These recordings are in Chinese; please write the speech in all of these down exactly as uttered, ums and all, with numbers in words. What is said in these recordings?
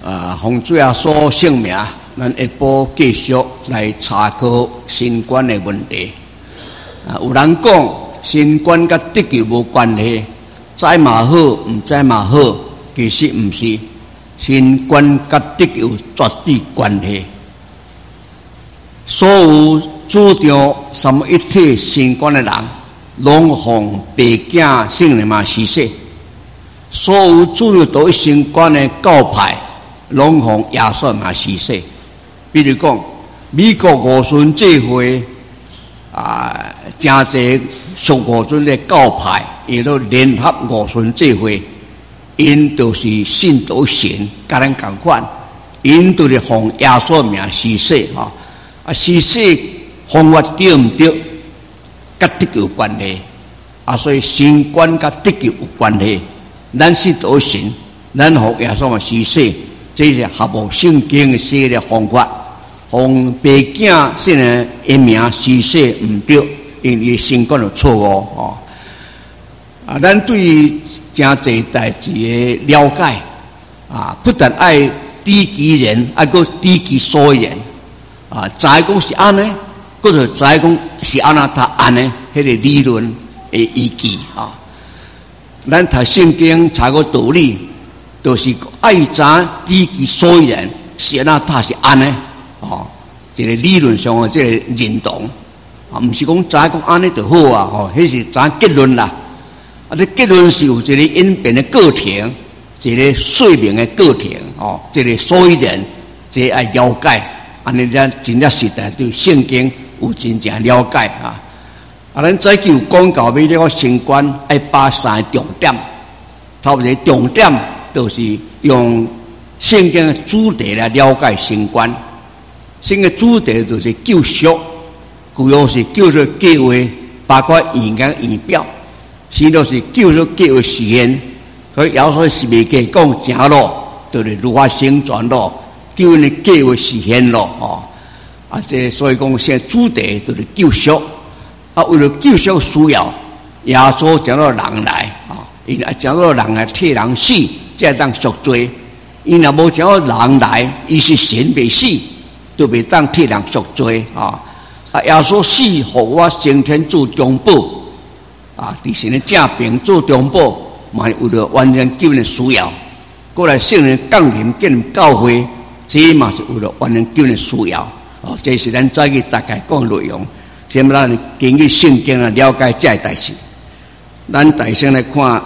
啊，洪主啊所姓名，咱下晡继续来查考新冠的问题。啊，有人讲新冠甲得救无关系，知嘛好，唔知嘛好，其实唔是。新冠甲得救绝对关系。所有主张三位一体新冠的人，拢奉白镜圣灵嘛施洗。所有主要对新冠的教派，拢奉耶稣嘛施洗。比如讲，美国五旬节会啊，真侪属五旬的教派，伊都联合五旬节会，因就是信道神，甲咱共款，因就是奉耶稣名施洗吼。啊，施洗方法对毋对，甲得救有关系。啊，所以新冠甲得救有关系。咱是道神，咱奉耶稣名施洗，这是合乎圣经写的方法。奉白镜圣灵的名施洗毋对，因为新冠有错误哦。啊，咱对真侪代志的了解啊，不但爱知其人，还佫知其所言啊。知讲是安尼，佫就知讲是安那他安尼，迄个理论的依据啊。咱读圣经查个道理，就是爱知知其所言是安那他是安尼哦。这个理论上的这个认同啊，毋是讲知讲安尼就好啊，吼，迄是知结论啦。啊，这结论是有一个演变的过程，一个说明的过程哦，这个所以人这爱了解，安尼咱真正实在对圣经有真正了解啊。啊，咱早就讲到要这个新冠爱把三个重点，头一个重点就是用圣经的主题来了解新冠。圣经的主题就是救赎，主要是救赎计划，包括预言预表。是就是救赎计划实现，所以耶稣是未给讲正路，就是如何成全路，救恩的计划实现咯哦。啊，这所以讲现在主题就是救赎。啊，为了救赎需要，耶稣将到人来啊，因为将到人来替人死，才当赎罪。因若无将到人来，伊是神未死，就未当替人赎罪啊。啊，耶稣死，互我升天做中保。啊，伫神的正平做中保，嘛为了完成救恩的需要。过来圣人降临建立教会，这嘛是为了完成救恩的需要。哦，这是咱早起大概讲的内容。先让咱根据圣经啊了解这代志。咱大先来看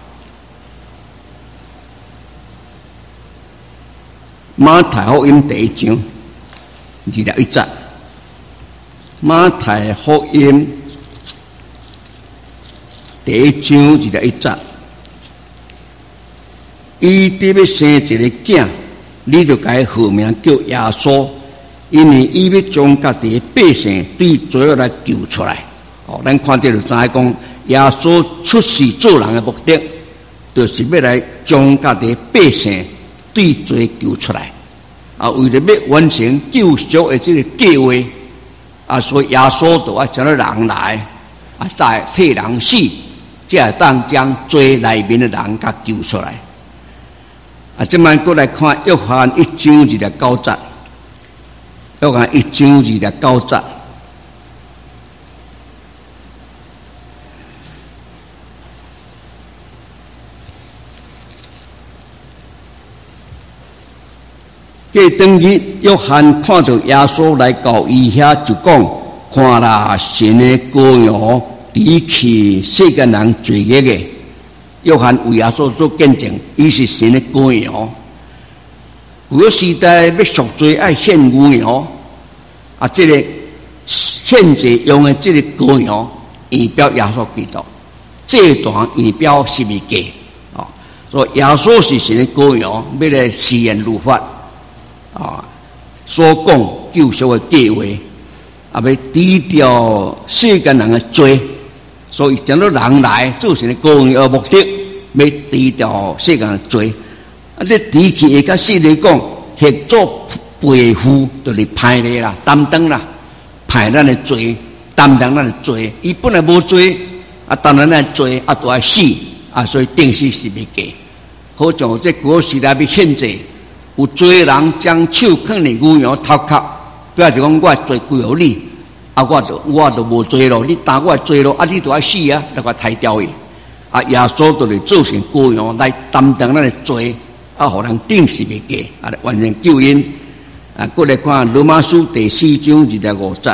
马太福音第一章二十一节。马太福音第一章二十一节，伊得要生一个囝，你就该号名叫耶稣，因为伊要将家己的百姓对罪恶来救出来。哦，咱看这就知讲，耶稣出世做人的目的，就是要来将家己的百姓对罪救出来。啊，为了要完成救赎的这个计划，啊，所以耶稣就要将人来，啊，再替人死。才当将罪内面的人甲救出来。啊，即摆过来看约翰一章二十九节，约翰一章二十九节。过当日，约翰看到耶稣来到伊遐，就讲：看啦，神的羔羊。离去世间人罪孽的，约翰为耶稣做见证，伊是神的羔羊。古时代要赎罪爱献牛羊，啊，这个献祭用的这个羔羊，以表耶稣基督。这段以表十字架，啊，所以耶稣是神的羔羊，要来实现律法，啊，所讲救赎的计划，啊，要抵掉世间人的罪。所以将到人来做成羔羊的目的，要抵掉世间的罪。啊，这抵去一个死来讲，协助背负就是派的啦，担当啦，派咱的罪，担当咱的罪。伊本来无罪，啊，当然咱罪啊都要死啊，所以定死十字架。好像这古时代要献祭， 有罪人将手放伫牛羊头壳，表示讲我罪归乎你，啊，我就我就无罪咯，你担我罪咯，啊，你就要死啊，来我抬掉伊。啊，耶稣就来做成羔羊来担当咱的罪，啊，互人定十字架，啊，完成救恩。啊，过来看罗马书第四章二十五节。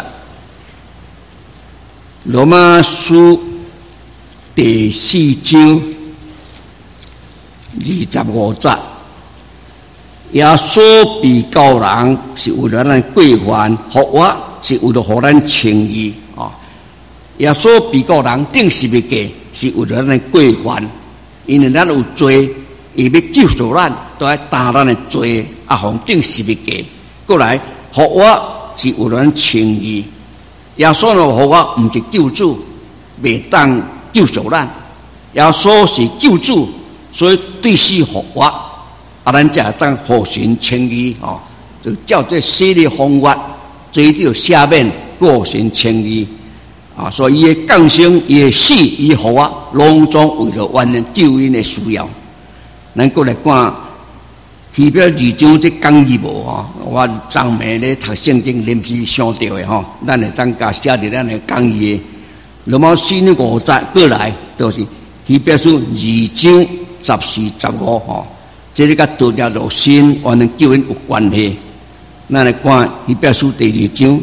罗马书第四章二十五节，耶稣被告人是为了咱过犯，复活是为了互咱称义啊。耶稣被告人定十字架是为了咱过犯，因为咱有罪，伊要救赎咱，都要担咱的罪，啊，互定十字架。过来复活是为了咱称义。耶稣的复活唔是救主，未当救赎咱。耶稣是救主，所以对死复活，啊，咱才当互神称义哦。就照这死的方法，追求赦免，过神称义啊。所以伊的降生、伊的死、伊复活，拢总为了完成救恩的需要。咱过来看。希伯来二章这讲义无吼，我昨暝咧读圣经临时想到的吼，咱会当甲写伫咱的讲义的。罗马书五节过来，就是希伯来书二章十四、十五吼，这个甲道家肉身完成救恩有关系。咱来看希伯来书第二章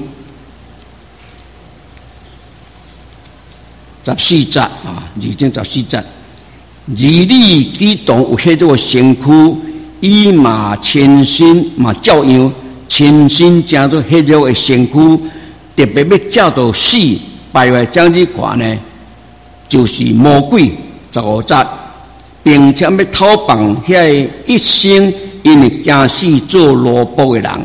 十四节啊，二章十四节，而你基督有迄种身躯。伊嘛亲身嘛照样亲身正做迄种的身躯，特别要照到死败坏将之款呢，就是魔鬼十五节，并且要讨棒遐一生因为惊死做奴仆的人。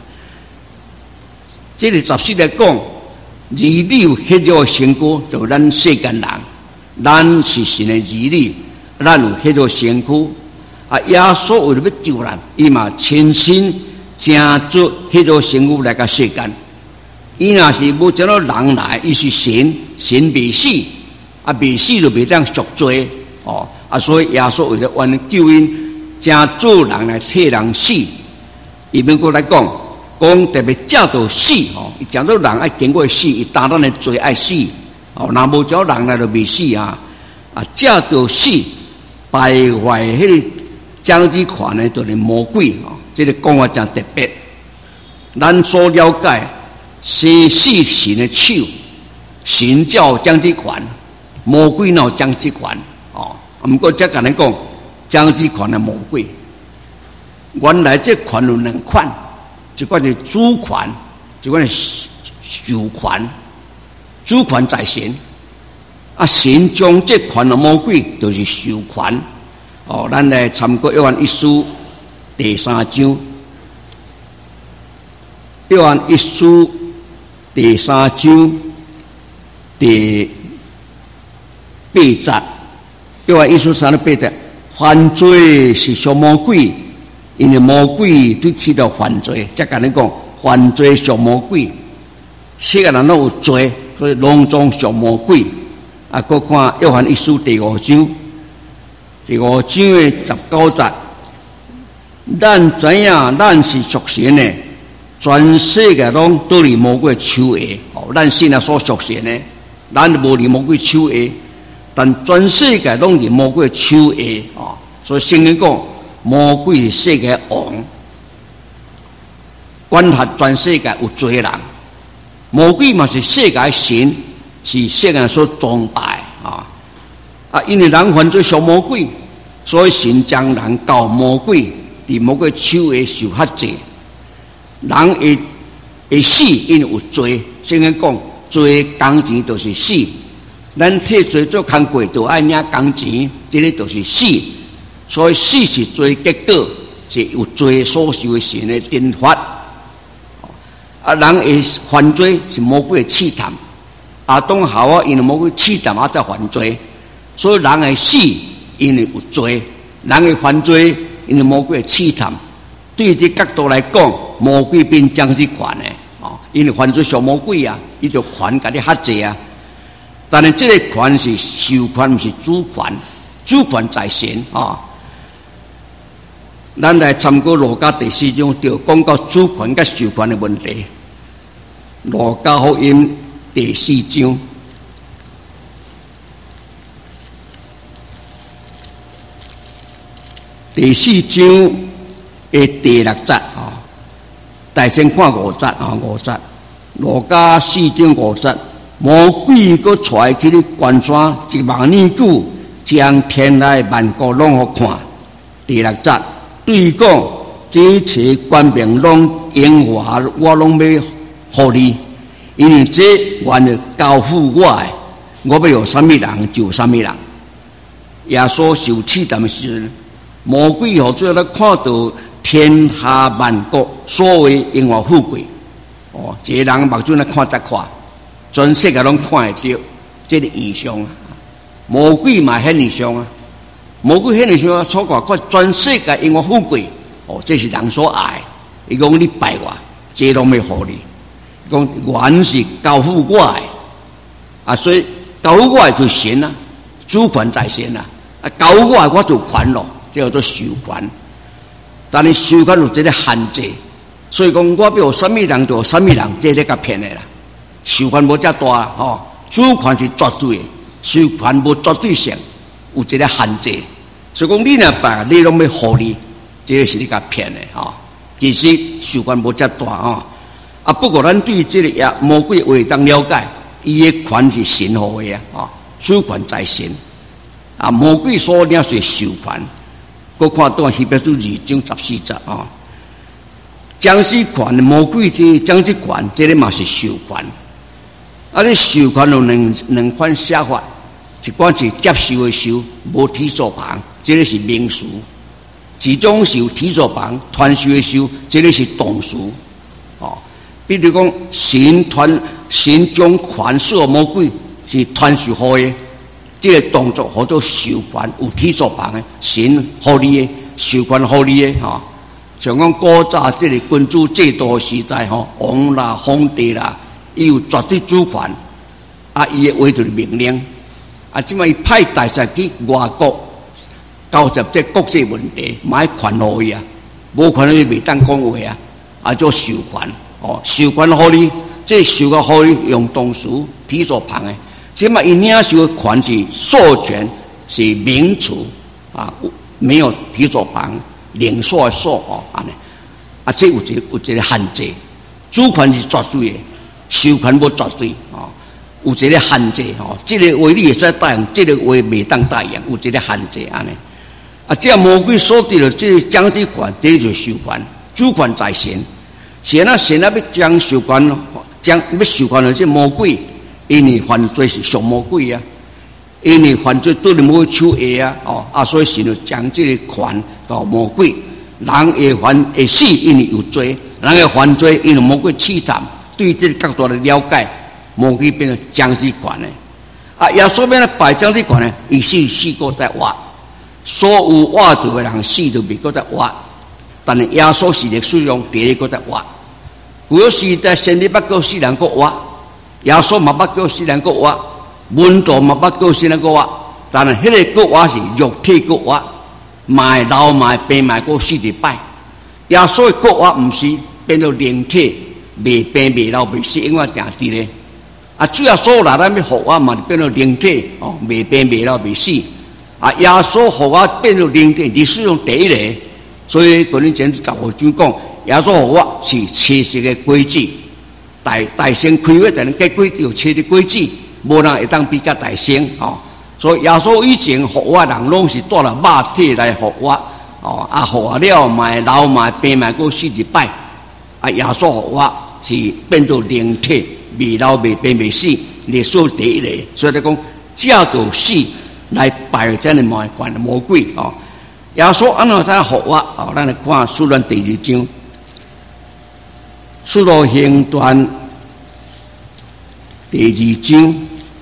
这个十四来讲，而你有迄种的身躯，就咱世间人，咱是神的儿女，咱有迄种身躯。啊！耶稣为了要救人，伊嘛亲身正做迄种生物来个世间。伊若是无将到人来，伊是神，神未死，啊未死就袂当赎罪哦。啊，所以耶稣为了完成救恩，正做人来替人死。伊免过来讲，讲特别照到死哦，伊讲到人爱经过死，伊担当的罪爱死哦。若无照人来就未死啊！啊，照到死，败坏迄个。将之款呢，就是魔鬼哦，这个讲法真特别。咱所了解，生死神的手，神教将之款，魔鬼闹将之款哦。不过再跟人讲，将之款的魔鬼，原来这款有两款，一款是主款，一款是受款。主款在神，啊，神将这款的魔鬼就是受款。哦，咱来参过约翰一书第三章，约翰一书第三章第八节，约翰一书三十八节，犯罪是属魔鬼，因为魔鬼对起到犯罪。再跟你讲，犯罪属魔鬼，世界人都有罪，所以拢总属魔鬼。啊，搁看约翰一书第五章。第五章的十九节，咱知影咱是属神的，全世界拢都离魔鬼手下。哦，咱信啊所属神的，咱无离魔鬼手下，但全世界拢离魔鬼手下。哦，所以圣经讲，魔鬼是世界王，管辖全世界有罪人。魔鬼嘛是世界神，是世界所崇拜啊。啊，因为人犯罪属魔鬼，所以神将人交魔鬼，伫魔鬼手下受辖制。人会会死，因为有罪。圣经讲，罪工钱就是死。咱替罪做工过，就爱领工钱，这个就是死。所以死是罪结果，是有罪所受的神的惩罚。啊，人会犯罪是魔鬼的试探。亚当夏娃因为魔鬼试探啊，才犯罪。所以人会死，因为有罪；人会犯罪，因为魔鬼的试探。对这角度来讲，魔鬼变将是权的哦，因为犯罪属魔鬼啊，伊就权甲你辖制啊。但是这个权是受权，不是主权，主权在神啊。 咱来参考路加第四章，就讲到主权甲授权的问题。路加福音第四章，第四章的第六节啊，大先看五节啊，五节。路加四章五节，魔鬼佫带去你关山一万年久，将天来万国拢互看。第六节。对讲，这切官兵拢因我，我拢要互你，因为这原是交付我的，我要有什么人就有什么人。耶稣受试探时，魔鬼和最后看到天下万国所谓因我富贵，哦，一个人目睭来看则看，全世界拢看得到，这个异象啊！魔鬼嘛很异象啊！魔鬼迄个时候错怪看全世界因我富贵，哦，这是人所爱。伊讲你拜我，这拢要互你。伊讲原是交付我的，啊，所以交付我的就神啊，主权在神啊，啊，交付我的我就权咯，这叫做授权。但是授权有这个限制，所以讲我要有什么人就有什么人，这个较骗的啦。授权无遮大吼，主权是绝对的，授权无绝对性，有这个限制。所以讲，你若拜，你拢要互你，这个是你甲骗的吼。其实授权无遮大吼。啊，不过咱对这个也魔鬼话当了解，伊的权是神互的啊，吼，主权在神。啊，魔鬼所领是授权。搁看到希伯来书二章十四节啊，将士权魔鬼这将士权，这个嘛是授权。啊，你授权有两两款写法。一款是接受的受，无提手旁，这个是名词；一种是有提手旁，传授的授，这个是动词。哦，比如讲，神传神将权授魔鬼是传授好的，这个动作叫做授权，有提手旁的，神好你的，授权好你的，哈。像讲古早这个君主制度时代，吼，王啦、皇帝啦，伊有绝对主权，啊，伊的话就是命令。啊！即摆伊派大使去外国交涉这国际问题，买权互伊啊，无权伊袂当讲话啊，啊做授权哦，授权互你，这授权互你用动词提手旁的，即摆伊领受的权是授权，是名词啊，没有提手旁，领受的受哦，安尼啊，这有一个有一个限制，主权是绝对的，授权无绝对哦。有一个限制吼，这个话你会使答应，这个话袂当答应，有一个限制安尼。啊，这魔鬼所得的这个将之权，这就是授权，主权在神。神啊，神啊，要将授权，将要授权的这魔鬼，因为犯罪是属魔鬼啊，因为犯罪对魔鬼手下啊，哦啊，所以神就将这个权到魔鬼。人会犯会死，因为有罪；人会犯罪，因为魔鬼试探。对这个角度的了解。魔鬼变成将士权的，啊！耶稣变成拜将士权的，伊死死过在活，所有活着的人死都未过在活，但是耶稣是历史上第一个在活。古时代先日捌叫死人个活，耶稣嘛捌叫死人个活，门徒嘛捌叫死人个活，但是迄个个活是肉体个活，卖老卖病卖过死一摆。耶稣的个活毋是变做灵体，未病未老未死，永远定伫咧。啊，主要所有人咱要复活嘛，变做灵体哦，未病未老未死。啊，耶稣复活变做灵体，历史上第一个。所以嗰年前十五章讲，耶稣复活是切实的规矩，大大圣开会，但係規矩有切的規矩，無人會當比較大聖哦。所以耶穌以前復活人攏是帶了肉體來復活哦，啊復活了賣老賣病賣過死一擺，啊耶穌復活是變做靈體。未老未病未死，历史第一个，所以来讲，借着死来拜这样的魔怪魔鬼哦。耶稣安怎才复活哦？咱来看《使徒行传》第二章，《使徒行传》第二章。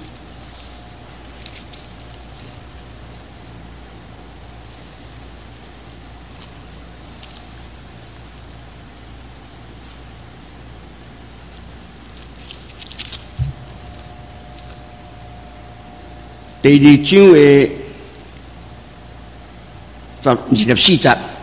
第二章的十二十四节，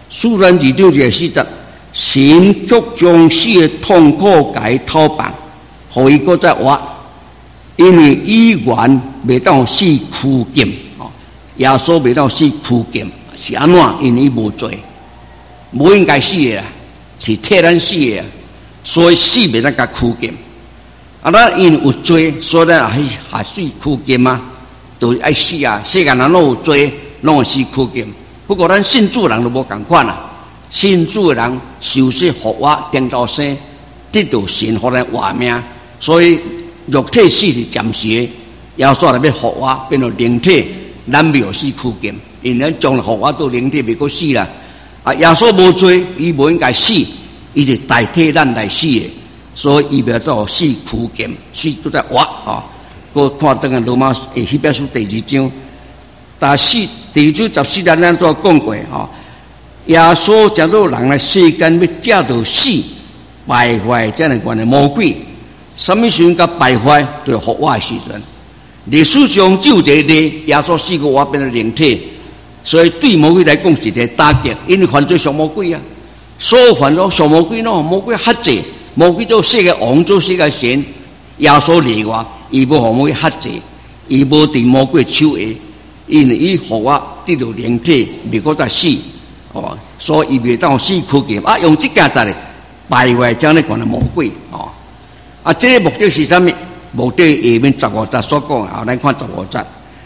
虽然二章节四节，神却将死的痛苦给讨办，互伊搁再活，因为伊原未当死躯剑，哦，耶稣未当死躯剑，是安怎？因为伊无罪，无应该死的啦，是替咱死的，所以死未当甲躯剑。啊，咱因为有罪，所以咱还还死躯剑嘛，都爱死啊！世间人拢有罪，拢有死躯剑。不过咱信主人就无共款啦，信主的人受死复活，颠倒生，得到神互咱活命。所以肉体死是暂时的，耶稣来要复活，变做灵体，咱没有死躯剑，因咱将来复活到灵体，袂阁死啦。啊，耶稣无罪，伊无应该死，伊是代替咱来死的，所以伊袂做死躯剑，死都在活啊。我看等下罗马诶，希伯来书第二章。但是第二章十四节咱都有讲过吼，耶稣接到人来世间要借到死败坏这样的关的魔鬼，什么时阵甲败坏？就复活的时阵。历史上只有一个例，耶稣死过活变成灵体，所以对魔鬼来讲是一个打击，因为犯罪上魔鬼啊，所有犯罪上魔鬼喏，魔鬼克制，魔鬼做世界王，做世界神，耶稣例外，伊无互魔鬼克制，伊无伫魔鬼手下。因为伊复活得到灵体，未搁再死，哦，所以伊袂当死躯剑啊，用即件代咧败坏将咧讲的魔鬼，哦，啊，这个目的是啥物？目的下面十五节所讲，啊，咱看十五节，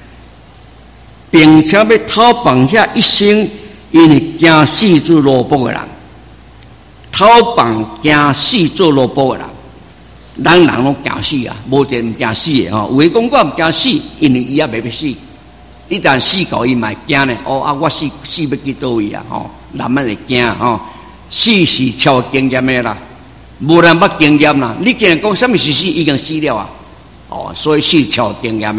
并且要讨办遐一生因为惊死做萝卜的人，讨办惊死做萝卜的人，人人拢惊死啊，无一个毋惊死的吼，有诶讲我毋惊死，因为伊也未要死。一旦死到伊嘛惊呢，哦啊，我死死要去倒位啊？吼，人们会惊吼，死是超经验的啦，无人捌经验啦。你既然讲什么是死，已经死了啊，哦，所以死超经验的。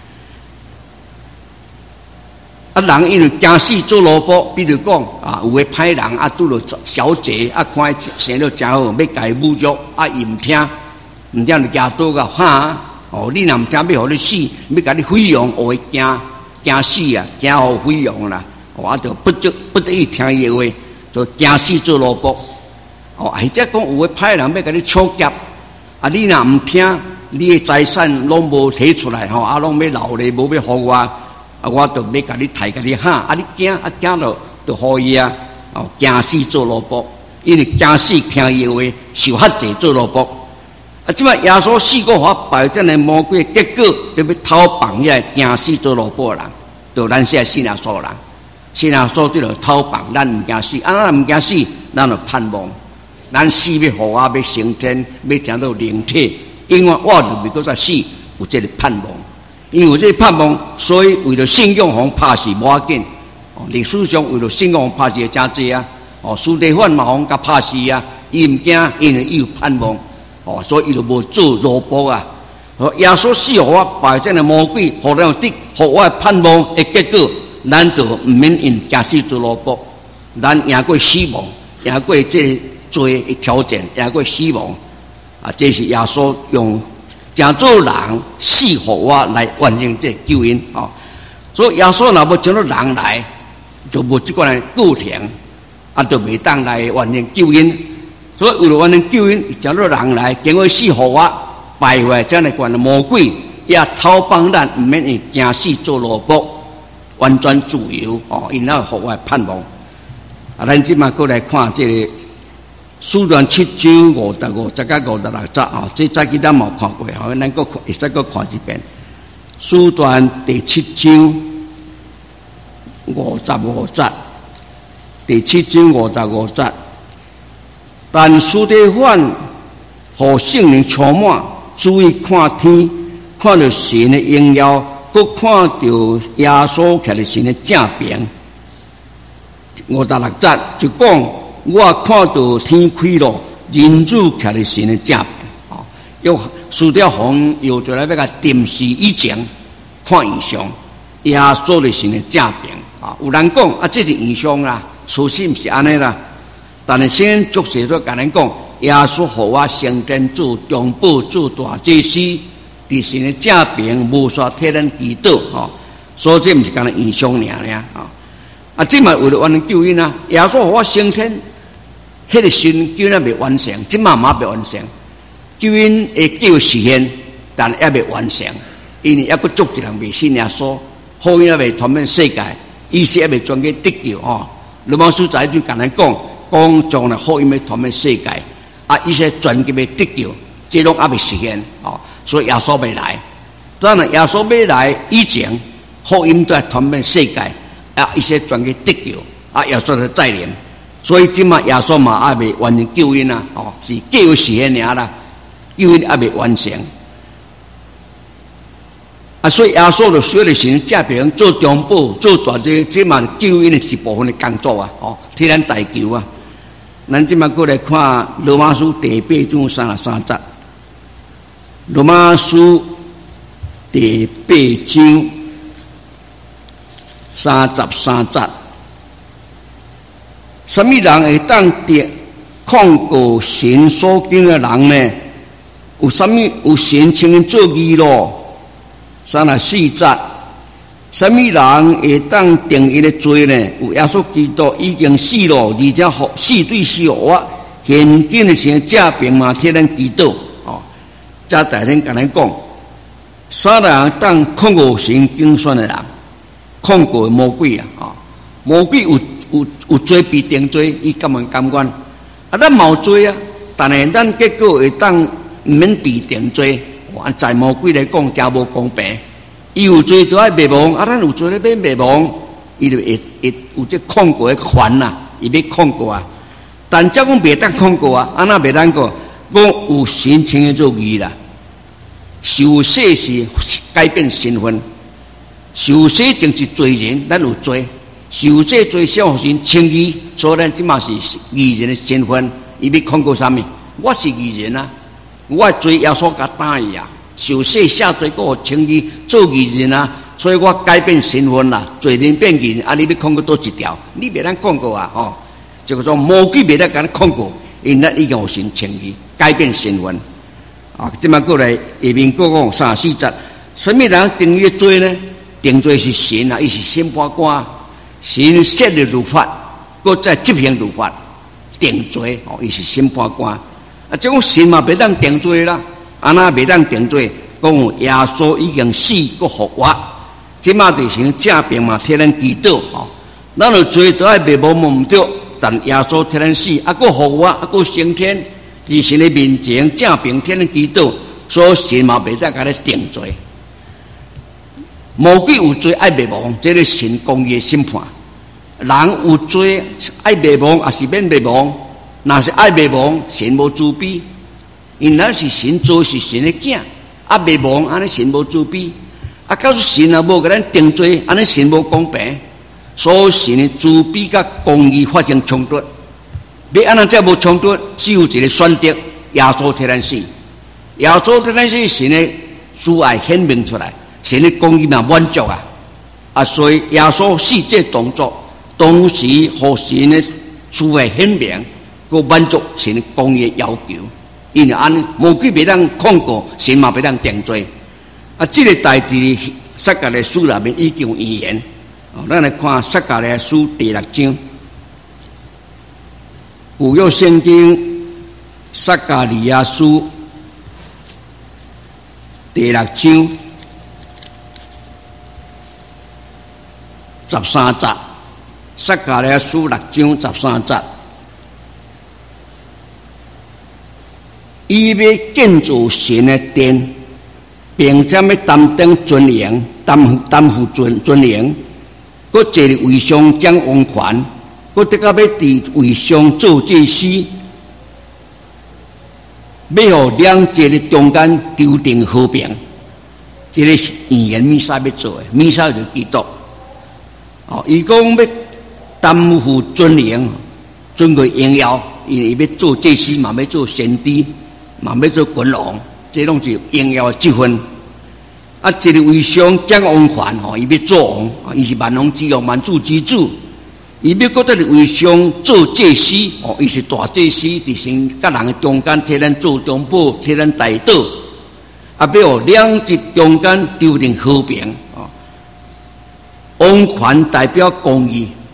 啊，人因为惊死做萝卜，比如讲啊，有诶歹人啊，拄着小姐啊，看伊生了真好，要甲伊侮辱啊，伊毋听，毋听就举刀甲喊，哦，你若毋听，要互你死，要甲你毁容，我会惊。惊死啊！惊互毁容啦！我就不得不得已听伊话，就惊死做萝卜。哦，或者讲有诶歹人要甲你抢劫，啊，你若毋听，你诶财产拢无摕出来吼，啊，拢要留咧，无要互我，啊，我就要甲你抬，甲你喊，啊，你惊啊惊着就互伊啊，哦，惊死做萝卜，因为惊死听伊话，受吓者做萝卜。啊，即摆耶稣死过活败这样魔鬼，结果就要讨办遐惊死做萝卜人，就咱现在信耶稣人，信耶稣对着讨办，咱毋惊死，啊，咱毋惊死，咱就盼望，咱死要互我，要升天，要讲到灵体，因为我就未搁再死，有这个盼望，因为有这个盼望，所以为了信仰互拍死无要紧，哦，历史上为了信仰互拍死的真济啊，哦，司提反嘛互甲拍死啊，伊毋惊，因为伊有盼望。哦，所以伊就无做萝卜啊！耶稣死互我败这个魔鬼，互咱有得互我盼望的结果，咱就毋免因惊死做萝卜，咱赢过死亡，赢过这个罪的挑战，赢过死亡啊！这是耶稣用真做人死互我来完成这救恩啊！所以耶稣若无将到人来，就无即个人过程，啊，就袂当来完成救恩。所以为了完成救恩，叫做人来，经过死互我败坏这样的关的魔鬼，也讨帮咱毋免因惊死做萝卜，完全自由哦，因那互我盼望。啊，咱即马过来看这个书段七章五十五节到五十六节啊，这早期咱冇看过，好，咱个会再个看一遍。书段第七章五十五节，第七章五十五节。但司提反互圣灵充满，注意看天，看到神的荣耀，佮看到耶稣徛在神的正边。五十六节就讲，我看到天开了，人子徛在神的正边。哦，又司提反又就来要甲定死以前看异象，耶稣在神的正边。啊，有人讲啊，这是异象啦，事实毋是安尼啦。但是先作者都甲咱讲，耶稣互我升天主中保主大祭司，伫神的正边无煞替咱祈祷吼，所以这毋是干那异象尔尔啊。啊， 啊，即嘛为了完成救恩啊，耶稣互我升天，迄个神救恩还未完成，即嘛嘛未完成，救恩会叫实现，但还未完成，因为还佫足一人未信耶稣，福音还未传遍世界，意思还未全给得救哦。罗马书在就简单讲，讲将来福音要传遍世界，啊，一些全给要得救，这拢还未实现哦，所以耶稣未来。当然，耶稣未来以前，福音都系传遍世界，啊，一些全给得救，啊，耶稣的再临，所以即嘛耶稣嘛还未完成救恩啊，哦，是叫实现尔啦，救恩还未完成。啊，所以耶稣就需要神借别做中保、做大这这嘛救恩的一部分的工作啊，哦，替咱代求啊。咱即嘛过来看罗马书第八章三十三节，罗马书第八章三十三节，什么人会当得控告神所经的人呢？有什么有神请人做义咯？三十四节，什么人会当定伊的罪呢？有耶稣基督已经死了，而且互死对死活，现今的时正平嘛替咱祈祷哦。再大声跟咱讲，啥人当控告神经选的人，控告魔鬼啊！啊、哦，魔鬼有有有罪必定罪，伊甘愿甘愿啊？咱冇罪啊，但是咱结果会当唔免必定罪。按在魔鬼来讲，真无公平。伊有罪就爱灭亡，啊，咱有罪咧免灭亡，伊就会会有这控告的权呐，伊要控告啊。但这讲袂当控告啊，安那袂当讲，讲有神请的做义啦。受洗是改变身份，受洗就是罪人，咱有罪，受洗罪小神称义，所以咱即嘛是义人的身份。伊要控告啥物？我是义人啊。我罪耶稣甲打伊啊，受洗下罪，我称义做义人啊，所以我改变身份啦，罪人变义人啊！你要控告多一条，你别当控告啊！哦，就是说魔鬼别当甲你控告，因咱已经有神称义，改变身份啊！这么过来下面各讲三十四节，什么人定义罪呢？定罪是神啊，伊是审判官，神设立律法，搁再执行律法，定罪哦，伊是审判官。啊，这种神嘛，袂当定罪啦，安那袂当定罪？讲耶稣已经死，搁复活，即马就神正平嘛，替咱祈祷哦。咱有罪都爱灭亡毋对，但耶稣替咱死，啊，搁复活，啊，搁升天，伫神的面前正平替咱祈祷，所以神嘛袂当甲咱定罪。魔鬼有罪爱灭亡，这个神公义的审判；人有罪爱灭亡，也是免灭亡。那是爱灭亡，神无慈悲，因那是神做是神的囝，啊灭亡，安尼神无慈悲，啊告诉神啊无给咱定罪，安尼神无公平，所以神的慈悲甲公义发生冲突，要安那才无冲突，只有一个选择，耶稣替咱死，耶稣替咱死，神的慈爱显明出来，神的公义嘛满足啊，啊所以耶稣死这动作，同时互神的慈爱显明。个满足神公义要求，因为安魔鬼袂当控告，神嘛袂当定罪。啊，这个代志撒迦利亚书内面已经有预言。哦，咱来看撒迦利亚书第六章，旧约圣经撒迦利亚书第六章十三节，撒迦利亚书六章十三节。伊要建造神的殿，并且要担当尊荣，担担负尊尊荣。佮坐伫位上掌王权，佮得到要伫位上做祭司，要互两者的中间纠定和平。这个是预言弥撒要做的，弥撒就是基督。哦，伊讲要担负尊荣，尊贵荣耀，因为要做祭司嘛，要做先知。嘛要做君王，这拢是荣耀的积分。啊，一个位上掌王权吼，伊要做王，伊是万王之王、万主之主。伊要搁在位上做祭司，哦，伊是大祭司，伫神甲人的中间替咱做中保，替咱代祷。啊，要互两极中间丢定和平。哦，王权代表公义，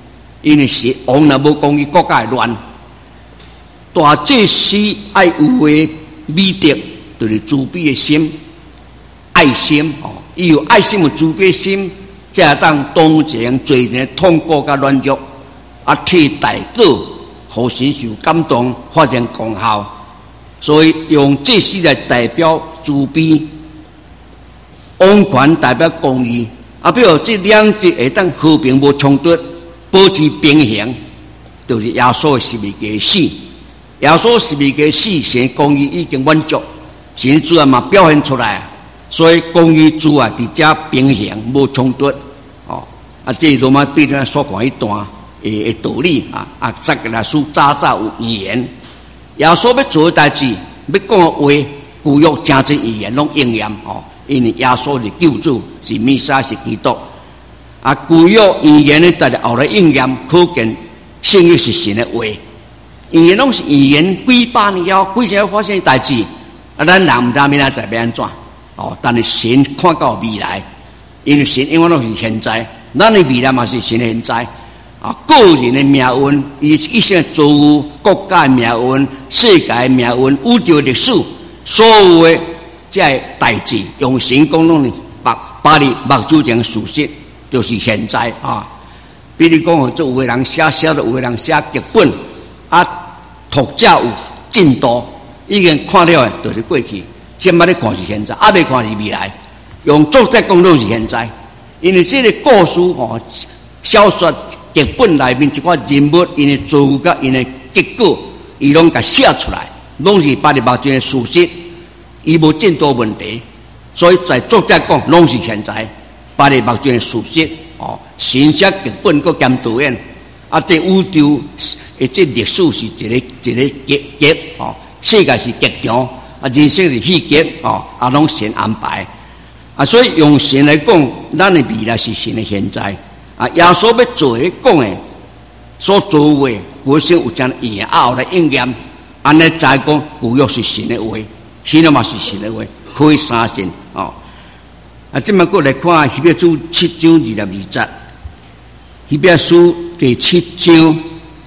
因为是王若无讲伊国家会乱，大祭司爱有诶美德，就是慈悲的心、爱心哦。伊有爱心有慈悲心，才会当当前做人痛苦甲软弱，啊替大果，互神受感动，发生功效。所以用祭司来代表慈悲，王权代表公义。啊，比如这两者会当和平无冲突，保持平衡，就是耶稣的十字架死。耶稣十字架死，神公义已经满足，神主啊嘛表现出来，所以公义主啊伫遮平衡无冲突。哦，啊，这罗马对咱所讲一段诶道理啊，啊，这个来书早早有预言，耶稣要做的代志，要讲的话，旧约真侪预言拢应验哦。因为耶稣是救主，是弥撒，是基督。啊，旧约预言的在后来应验，可见圣约是神的话。预言拢是预言几百年后，几千年发生的代志，啊，咱人唔知明仔载要安怎哦。但是神看到未来，因为神永远拢是现在，咱的未来嘛是神的现在。啊，个人的命运，伊一生的造物，国家的命运，世界的命运，宇宙的历史，所有的这代志，用神讲拢把把你目睭前事实，就是现在啊。比如讲，做有的人写写的，有的人写剧本，啊，读者有进度，已经看了的，就是过去。先把你看是现在，啊，未看是未来。用作者讲都是现在，因为这个故事哦，小说剧本内面一寡人物，因为造物甲因的结果，伊拢甲写出来，拢是把你目睭的事实。伊无见多问题，所以在作者讲拢是现在，把你目睭的事实哦，神写剧本搁兼导演，啊，这宇宙诶，这历史是一个一个结结哦，世界是剧场，啊，人生是戏剧哦，啊，拢神安排，啊，所以用神来讲，咱的未来是神的现在，啊，耶稣要做的讲的所做的，我先有将预言后来应验，安尼再讲旧约是神的话。神嘛是神的话，可以相信哦。啊，这么过来看希伯来书七章二十二节，希伯来书第七章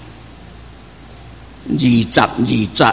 二十二節，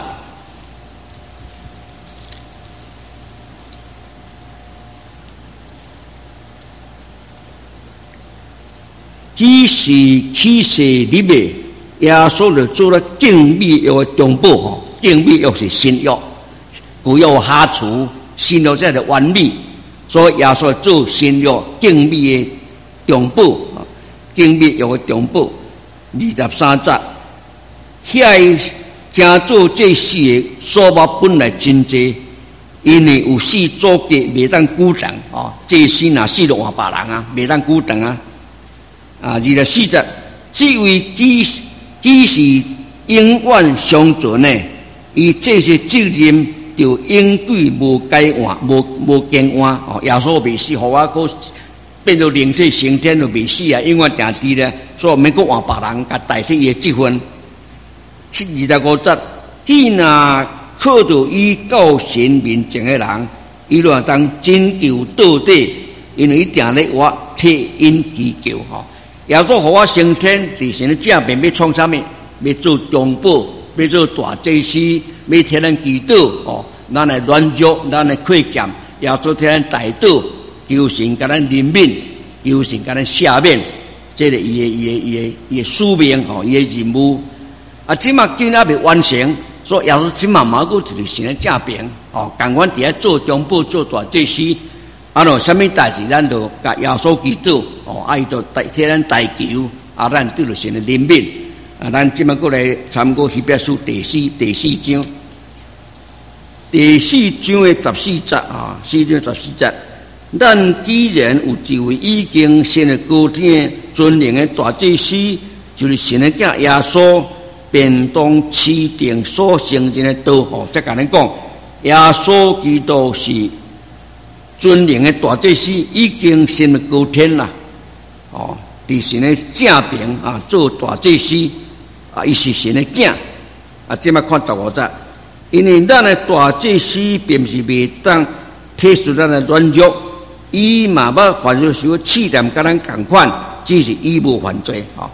幾時啟示裡面，耶穌就做了敬美約的中保哦，敬美約是新約。舊約下除，新約才係完美，所以耶穌做新約敬美的中保，敬美約的中保。二十三節，遐正做這事的數目本來真濟，因為有死組織袂當久長哦，這死若死就換別人啊，袂當久長啊。啊，二十四節，這位幾幾時永遠相存呢？伊這些責任。就永久无改换，无无更换哦。耶穌未死，互我个变做灵体升天就未死啊，永远定伫咧，所以免个换别人甲代替伊的积分。是二十五节，既若靠着伊到神面前的人，伊就当拯救到底，因为伊定咧我替因祈求吼。耶稣互我升天，伫神的正面要创啥物？要做中保。要做大祭司，要替咱祈祷哦，咱来软弱，咱来亏欠，也做替咱代祷，求神甲咱怜悯，求神甲咱赦免，这个伊的伊的伊的伊的使命哦，伊的任务啊，即马今仔未完成，所以也是即马马个就是神的正面哦，共阮伫遐做中保，做大祭司，啊咯，啥物代志咱就甲耶稣祈祷哦，啊伊就代替咱代求，啊，咱对着神的怜悯。啊，咱即摆过来参考希伯来书第四第四章，第四章的十四节啊，四章十四节。咱既然有一位已经升了高天尊荣的大祭司，就是神的囝耶稣，便当持定所承认的道。哦，再甲咱讲，耶稣基督是尊荣的大祭司，已经升了高天啦。哦，伫神的正边啊，做大祭司。啊，伊是神的囝，啊，即摆看十五节，因为咱的大祭司并是袂当体恤咱的软弱，伊嘛捌犯罪时候试验甲咱共款，只是伊无犯罪。吼、哦，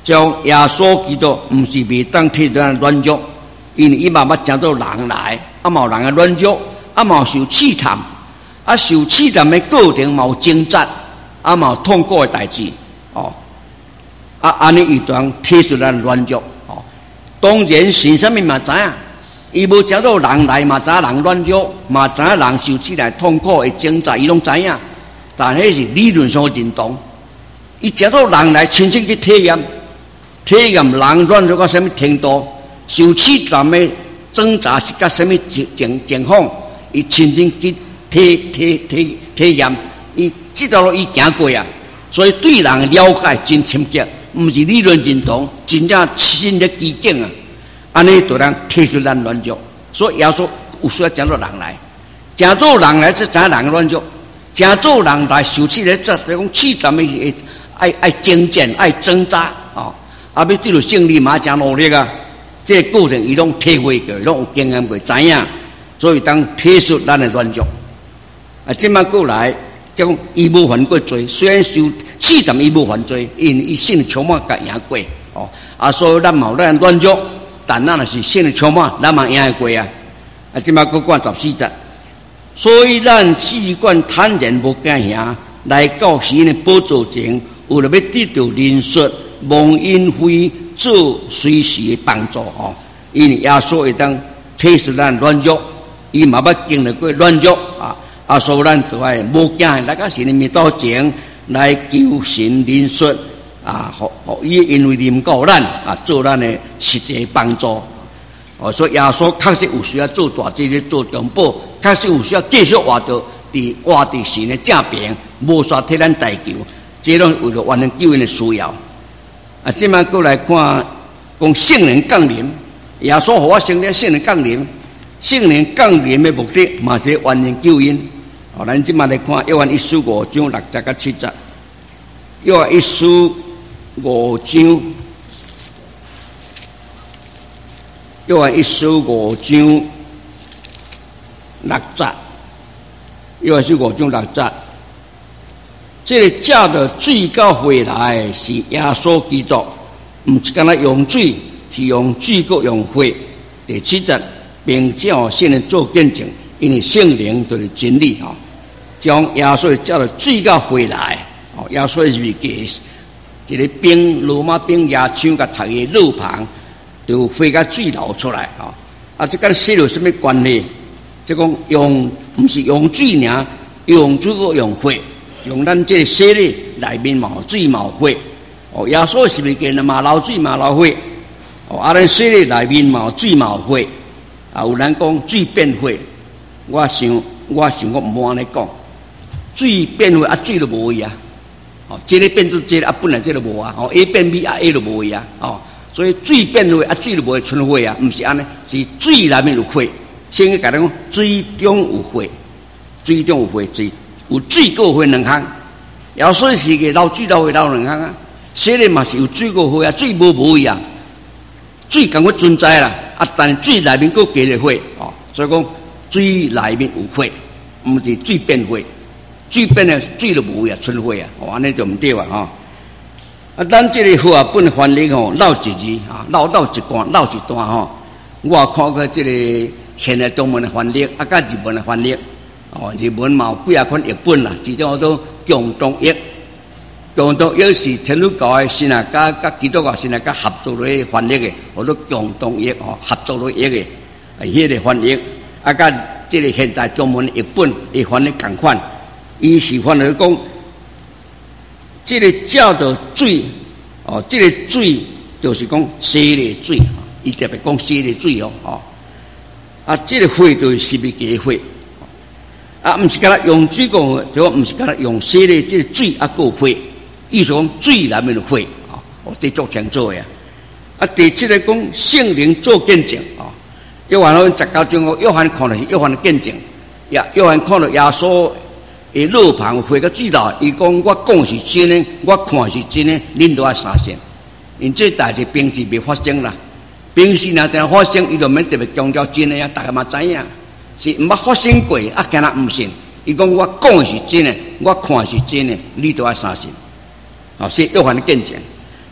将耶稣基督毋是未当替咱软弱，因为伊嘛捌讲到人来，啊嘛有人诶软弱，啊嘛有受试探，啊受试探诶过程嘛有挣扎，啊嘛有痛苦诶代志，哦，啊安尼伊当替出咱软弱，哦，当然神啥物嘛知影，伊无讲到人来嘛知影人软弱，嘛知影人受试探痛苦诶挣扎，伊拢知影，但迄是理论上认同。伊讲到人来亲身去体验，体验人软弱到什么程度，受试探的挣扎是甲什么情情情况，伊亲身去体体体体验，伊这条路伊行过啊，所以对人了解真深刻，毋是理论认同，真正亲的基境啊，安尼就能提出咱软弱。所以耶稣有需要讲到人来，讲到人来，是讲人软弱，讲到人来受试的这这种试探的。爱爱精进，爱挣扎哦，啊！要对着胜利嘛，真努力啊！这个过程伊拢体会过，拢有经验过，知影，所以当体恤咱的软弱。啊，即摆过来，即讲伊无犯过罪，虽然受试探伊无犯罪，因伊心充满甲赢过哦。啊，所以咱嘛有咱软弱，但咱若是心充满，咱嘛赢会过啊！啊，即摆过关十四节，所以咱习惯坦然无惊吓，来到神的宝座前。为了要得到怜恤、蒙恩惠、做随时的帮助哦，因为耶稣会当体恤咱软弱，伊嘛捌经历过软弱啊，啊，所以咱就爱无惊来到神的面道前来求神怜恤啊，互互伊因为临到咱啊，做咱的实际帮助哦，所以耶稣确实有需要做大这个做中保，确实有需要继续活到伫活伫神的正边，无煞替咱代求。这拢为了完成救恩的需要。啊，即摆过来看，讲圣灵降临，耶稣互我圣灵圣灵降临，圣灵降临的目的嘛是完成救恩。哦，咱即摆来看约翰一书五章六节到七节，约翰一书五章，约翰一书五章六节，约翰一书五章六节。这个借着水到回来是耶稣基督，唔是干那用水，是用水搁用火。第七节，并且圣灵做见证，因为圣灵就是真理哈。将耶稣借着水到回来，哦，耶稣是给一个冰罗马冰牙枪甲插喺路旁，就飞甲水流出来啊！啊，这跟水有什么关系？即讲用唔是用水尔，用水搁用火。用咱这洗礼内面嘛有水嘛有火，哦，耶稣是不是见嘛流水嘛流火，哦，啊，咱洗礼内面嘛有水嘛有火，啊，有人讲水变火，我想我想我唔安尼讲，水变火啊，水就无去啊，哦，这个变做这个啊，本来这个无啊，哦 ，A 变 B 啊 ，A 就无去啊，哦，所以水变火啊，水就无会存火啊，唔是安尼，是水内面有火，先去甲咱讲水中有火，水中有火水。有水过火两项，耶稣是个流水流火流两项啊。洗礼嘛是有水过火啊，水无无去啊，水感觉存在啦，啊，但水内面佫加了火哦，所以讲水内面有火，毋是水变火，水变了水就无去啊，存火啊，哦，安尼就毋对啊，吼、哦。啊，咱这个话本翻译吼，漏一字啊，漏漏一段，漏一段吼。我看过这个现代中文的翻译，啊，甲日文的翻译。哦，日文嘛有几啊款译本啦，其中叫做共同译。共同译是天主教的信啊，甲甲基督教信啊，甲合作来翻译的，叫做共同译哦，合作来译的，啊，迄个翻译啊，甲这个现代中文译本的翻译同款。伊是翻译讲，这个叫做水哦，这个水就是讲洗礼水，伊特别讲洗礼水哦，哦，啊，这个火就是是不是火？啊，毋是干那用水讲，就讲毋是干那用洗礼，这个水啊够火，意思讲水内面的火啊，哦，这做清楚呀。啊，第七个讲圣灵做见证啊，约翰十九章，约翰看的是约翰的见证，呀，约翰看到耶稣的路旁火个水道，伊讲我讲是真的，我看是真的，恁都要相信。因这代志平时未发生啦，平时若定发生，伊就免特别强调真的呀，大家嘛知影。是毋捌发生过，啊，今仔毋信。伊讲我讲的是真的，我看是真的，你都要相信。哦，是约翰的见证。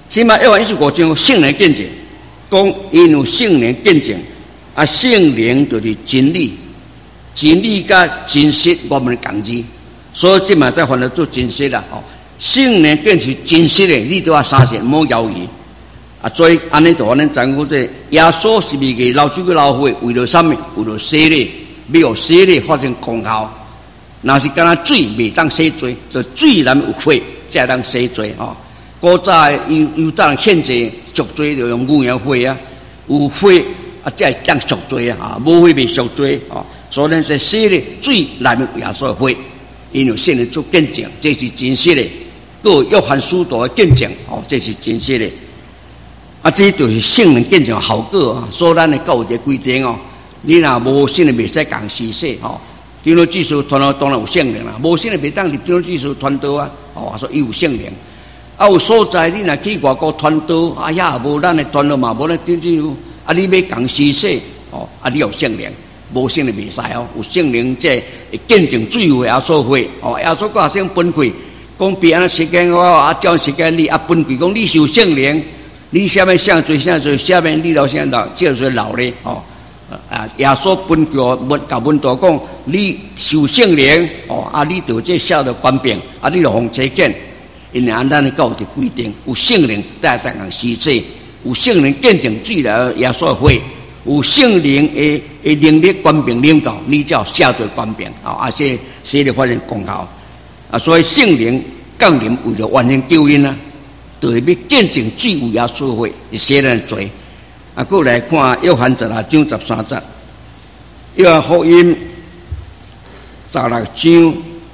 起码约翰一书五章圣灵见证，讲因有圣灵见证，啊，圣灵就是真理，真理甲真实我们的共字，所以即嘛再翻来做真实啦，哦，圣灵更是真实的，你都要相信，莫犹豫。啊，所以安尼就安尼知影这耶稣十二个老师个老会为了什么？为了洗礼，要有洗礼发生功效。若是敢若水未当洗罪，就水内有火才当洗罪哦。古早犹犹太人献祭赎罪就用牛羊火啊，有火啊才会当赎罪啊，啊无火未赎罪哦。所以咱说洗礼水内面有耶稣的火，因有圣灵做见证，这是真实的。个约翰使徒的见证哦，这是真实的。啊，这就是圣灵见证效果啊！所以咱的教义规定哦，你若无圣灵，袂使共施洗哦。长老祭司传道当然有圣灵啦，无圣灵袂当入长老祭司传道啊！哦，所以有圣灵。啊，有所在你若去外国传道，啊也无咱的传道嘛，无咱长老啊，你要共施洗哦，啊你有圣灵，无圣灵袂使哦。有圣灵这见证最有耶稣会哦，耶稣个先分开，讲别人时间我啊，叫时间你啊分开，讲你受圣灵。你下面向最下最下面你老先老，就是老咧哦啊！耶稣本教问教问道讲，你受圣灵哦啊，你就这孝的官兵啊，你就红车见，因为按咱的教的规定，有圣灵带带人施洗，有圣灵见证罪来耶稣会，有圣灵的的能力官兵领导，你叫孝的官兵啊，啊这写的发生功效啊，所以圣灵降临为了完成救恩啊。就是要见证最有耶稣会写人罪，啊，过来看约翰十六章十三节，约翰福音十六章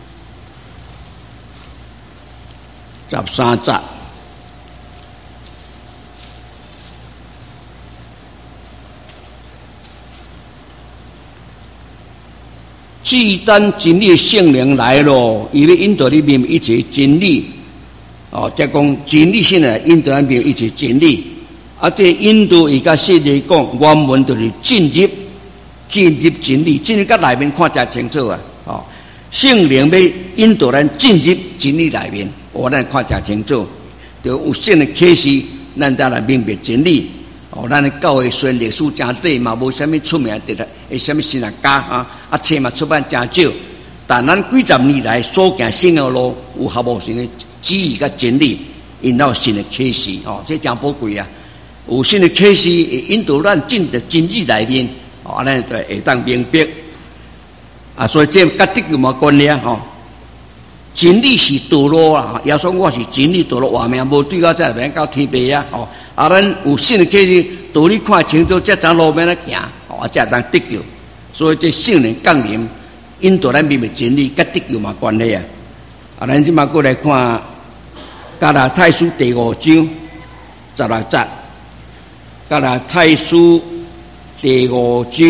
十三节，既当真理圣灵来了，伊要引导你明一切真理。哦，即讲真理性的引导咱面一起真理，啊，这引导伊甲细里讲，我们就是进入进入真理，进入甲内面看才清楚啊！哦，圣灵要引导咱进入真理内面，我咱看才清楚，就有圣的启示，咱才来明白真理。哦，咱的教会虽然历史真短嘛，无啥物出名的啦，诶，啥物神学家啊，啊，册嘛出版真少，但咱几十年来所行新的路，有合无神的。旨意甲真理，引导新的启示哦，这真宝贵啊！有新的启示，引导咱进入真理内面，哦，咱就会当明白啊。所以这甲得有冇关联哦？真理是道路啊，耶稣我是真理道路，话命无对到这边到天边啊！哦，啊，咱有新的启示，道理看清楚，这条路面来行，哦，才当得救。所以这圣灵降临，引导咱明白真理，甲得有冇关系啊？啊，咱即马过来看。加拉太书第五章十六节，加拉太书第五章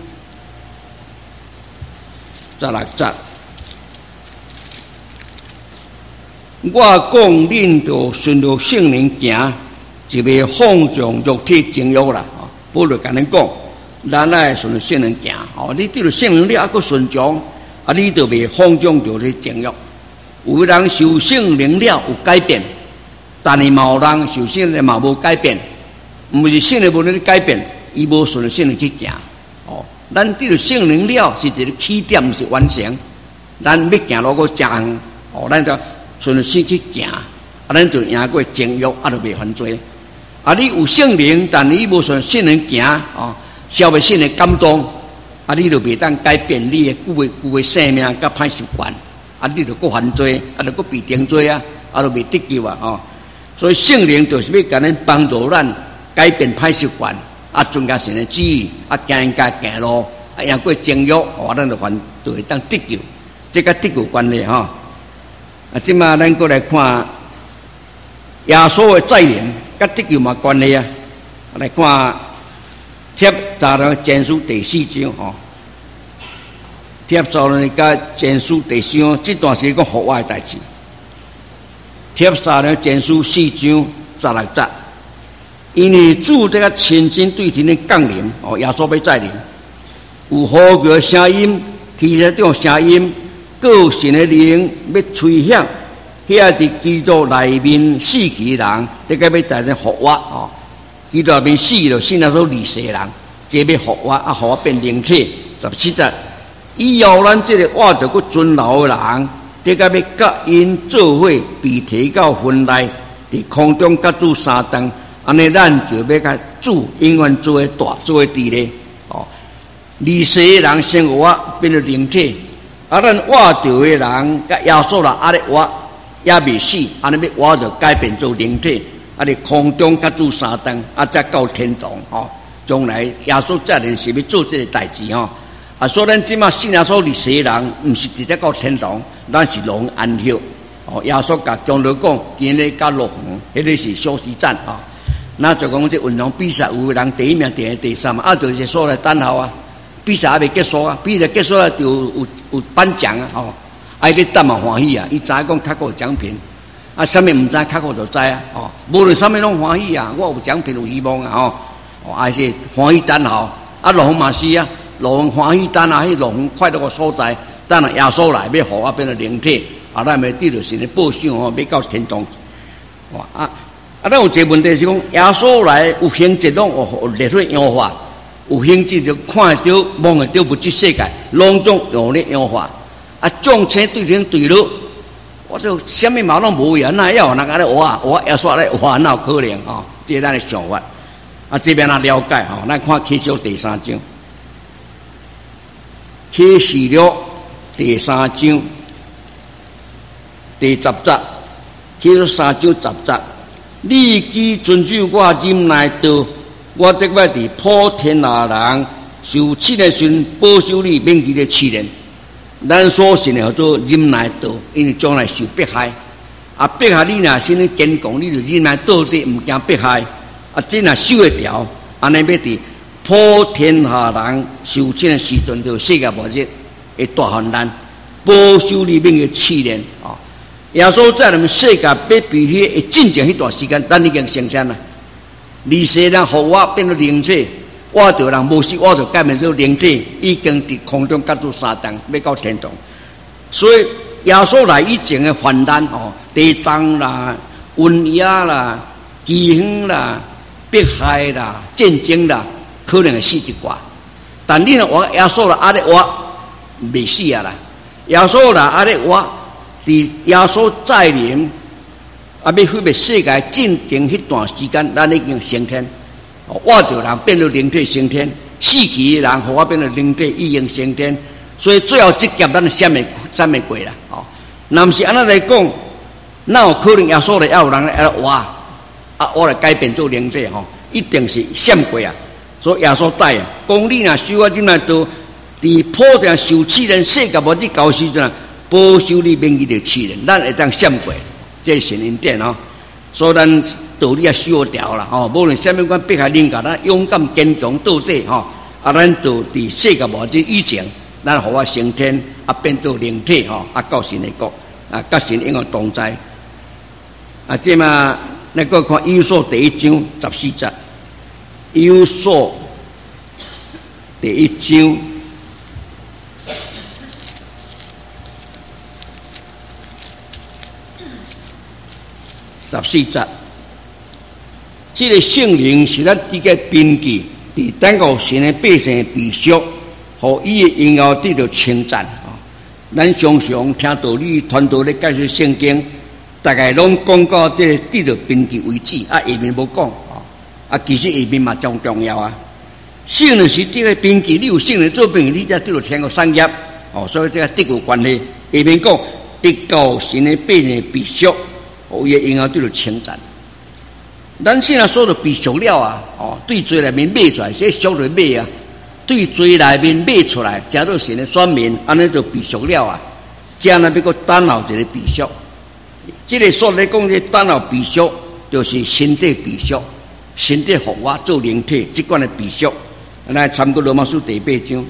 十六节，我讲恁就顺着圣灵行，就袂放纵肉体情欲啦。保罗甲恁讲，咱爱顺着圣灵行，哦，你对着圣灵了，还佫顺从，啊，你就袂放纵肉体情欲。有人受圣灵了有改变，但是某人受圣灵嘛无改变，毋是圣灵无能改变，伊无顺着圣灵去行。哦，咱对着圣灵了是一个起点，毋是完成。咱要行路个正，哦，咱就顺着圣去行，啊，咱就赢过情欲，啊，就袂犯罪。啊，你有圣灵，但你无顺圣灵行，哦，消灭圣灵感动，啊，你就袂当改变你的旧的旧的生命甲歹习惯。啊，你就搁犯罪，啊，就搁被定罪啊，啊，就未得救啊，哦。所以圣灵就是要甲咱帮助咱改变歹习惯，啊，遵行神的旨意，啊，行人家行路，啊，赢过情欲，哦，咱就犯就会当得救，这甲得救关系哈。啊，即马咱过来看耶稣的再临，甲得救嘛关系啊。来看帖撒罗尼迦书第四章吼。帖撒罗尼迦前书第四章，这段是讲户外的代志。帖撒罗尼迦前书四章十六节，因为主这个亲身对天的降临，哦，耶稣要再临，有呼叫声音，天上这种声音，各神的灵要吹响， 遐伫基督内面死去的人，得个要带人复活哦。基督内面死了，信那所离世的人，这要复活啊，复活变灵体。十七节，以后咱这个活着个尊老的人，得个要甲因做伙，被提到云内，伫空中甲主相当。安尼咱就要甲主永远做为大，做为伫咧哦。离世的人先活变成灵体，啊，咱活着的人甲耶稣啦，啊咧活也未死，安尼要活着改变做灵体，啊咧空中甲主相当，啊才到天堂哦。将来耶稣再来是要做这个代志哦。啊，所以咱即马信耶稣离世的人，毋是直接到天堂，咱是龙安息哦。耶稣甲强调讲，今日甲落雨，迄个是休息站啊。那就讲这运动比赛，有人第一名、第二、第三嘛，啊，就是说来等候啊。比赛还未结束啊，比赛结束了就有有有颁奖啊，吼、哦，啊，你等嘛欢喜啊，伊知讲较有奖品，啊，啥物毋知较有就知啊，哦，无论啥物拢欢喜啊，我有奖品有希望啊，吼、哦，啊是欢喜等候，啊，落雨嘛是啊，落雨欢喜等啊，迄落雨快乐个所在，等啊耶稣来要互我变成灵体，啊，咱咪得到神的保守哦，要到天堂，哇啊！啊，咱有一个问题是讲，耶稣来有形质拢有热血氧化，有形质就看得到、摸得到物质世界，拢总用咧氧化。啊，众车对天对落，我就什么毛拢无呀，那要那个咧活活耶稣咧活，哪有可能哦？这是咱的想法。啊，这边咱了解吼，咱看启示录第三章，启示录第三章第十节，启示录三章十节。你既遵守我忍耐道，我得要伫普天下人受试的时，保守你免记的试炼。咱所信的叫做忍耐道，因为将来受迫害，啊迫害你若心里坚强，你就忍耐到底，唔惊迫害。啊，真若守会条，安尼要伫普天下人受试的时阵，就世界末日会大患难，保守你免记试炼啊。耶稣在咱们世界必必须会进前迄段时间，咱已经成全了。离世人互我变做灵体，我着人无死，我着改变做灵体，已经伫空中甲做三当，要到天堂。所以耶稣来以前的患难哦，地震啦、瘟疫啦、饥荒啦、迫害啦、战争啦，可能会死一寡。但你若我耶稣来阿咧我未死啊啦，耶稣来阿咧我。伫耶稣再临，啊，要毁灭世界进前迄段时间，咱已经升天。活着人变做灵体升天，死去的人互我变做灵体已经升天。所以最后这劫咱闪袂闪袂过啦。哦，若毋是安尼来讲，哪有可能耶稣来还有人来活啊？我来改变做灵体吼，一定是闪过啊。所以耶稣带啊，讲你若守我忍耐道，伫普天受试炼，世界末日到时阵。保守你免记着试炼，咱会当闪过，这是恩典哦。所以咱道理也守条啦，吼、哦，无论什么款迫害人家，咱勇敢坚强到底，吼、哦。啊，咱就伫世界末日以前，咱互我升天，啊变做灵体，吼、哦，啊到神的国，啊甲神永远同在。啊，这嘛，那个看以弗所第一章十四节，以弗所第一章。十四节，这个圣灵是咱这个凭据，伫等候神的百姓必须，互伊的荣耀得到称赞啊！咱常常听道理，传道咧解说圣经，大概拢讲到这个得到凭据为止，啊下面无讲啊，啊其实下面嘛重重要啊。圣灵是这个凭据，你有圣灵做凭据，你才得到天国产业哦，所以这个得有关系。下面讲得到神的百姓必须。哦，伊个荣耀对着称赞。咱现在说的被赎了啊，哦，对罪内面买出来，这赎就买啊，对罪内面买出来，加到神的选民，安尼就被赎了啊。这样呢，要个等候一个被赎。这个说来讲，这等候被赎，就是身体被赎，身体复活做灵体，这款的被赎。来参过罗马书第八章，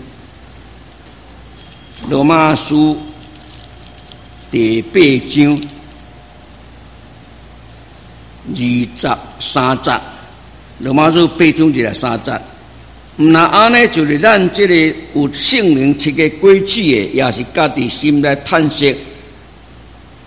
罗马书第八章。二十三节，罗马书八章一来三节。毋那安尼，就是咱这个有圣灵赐个规矩的，也是家己心内叹息，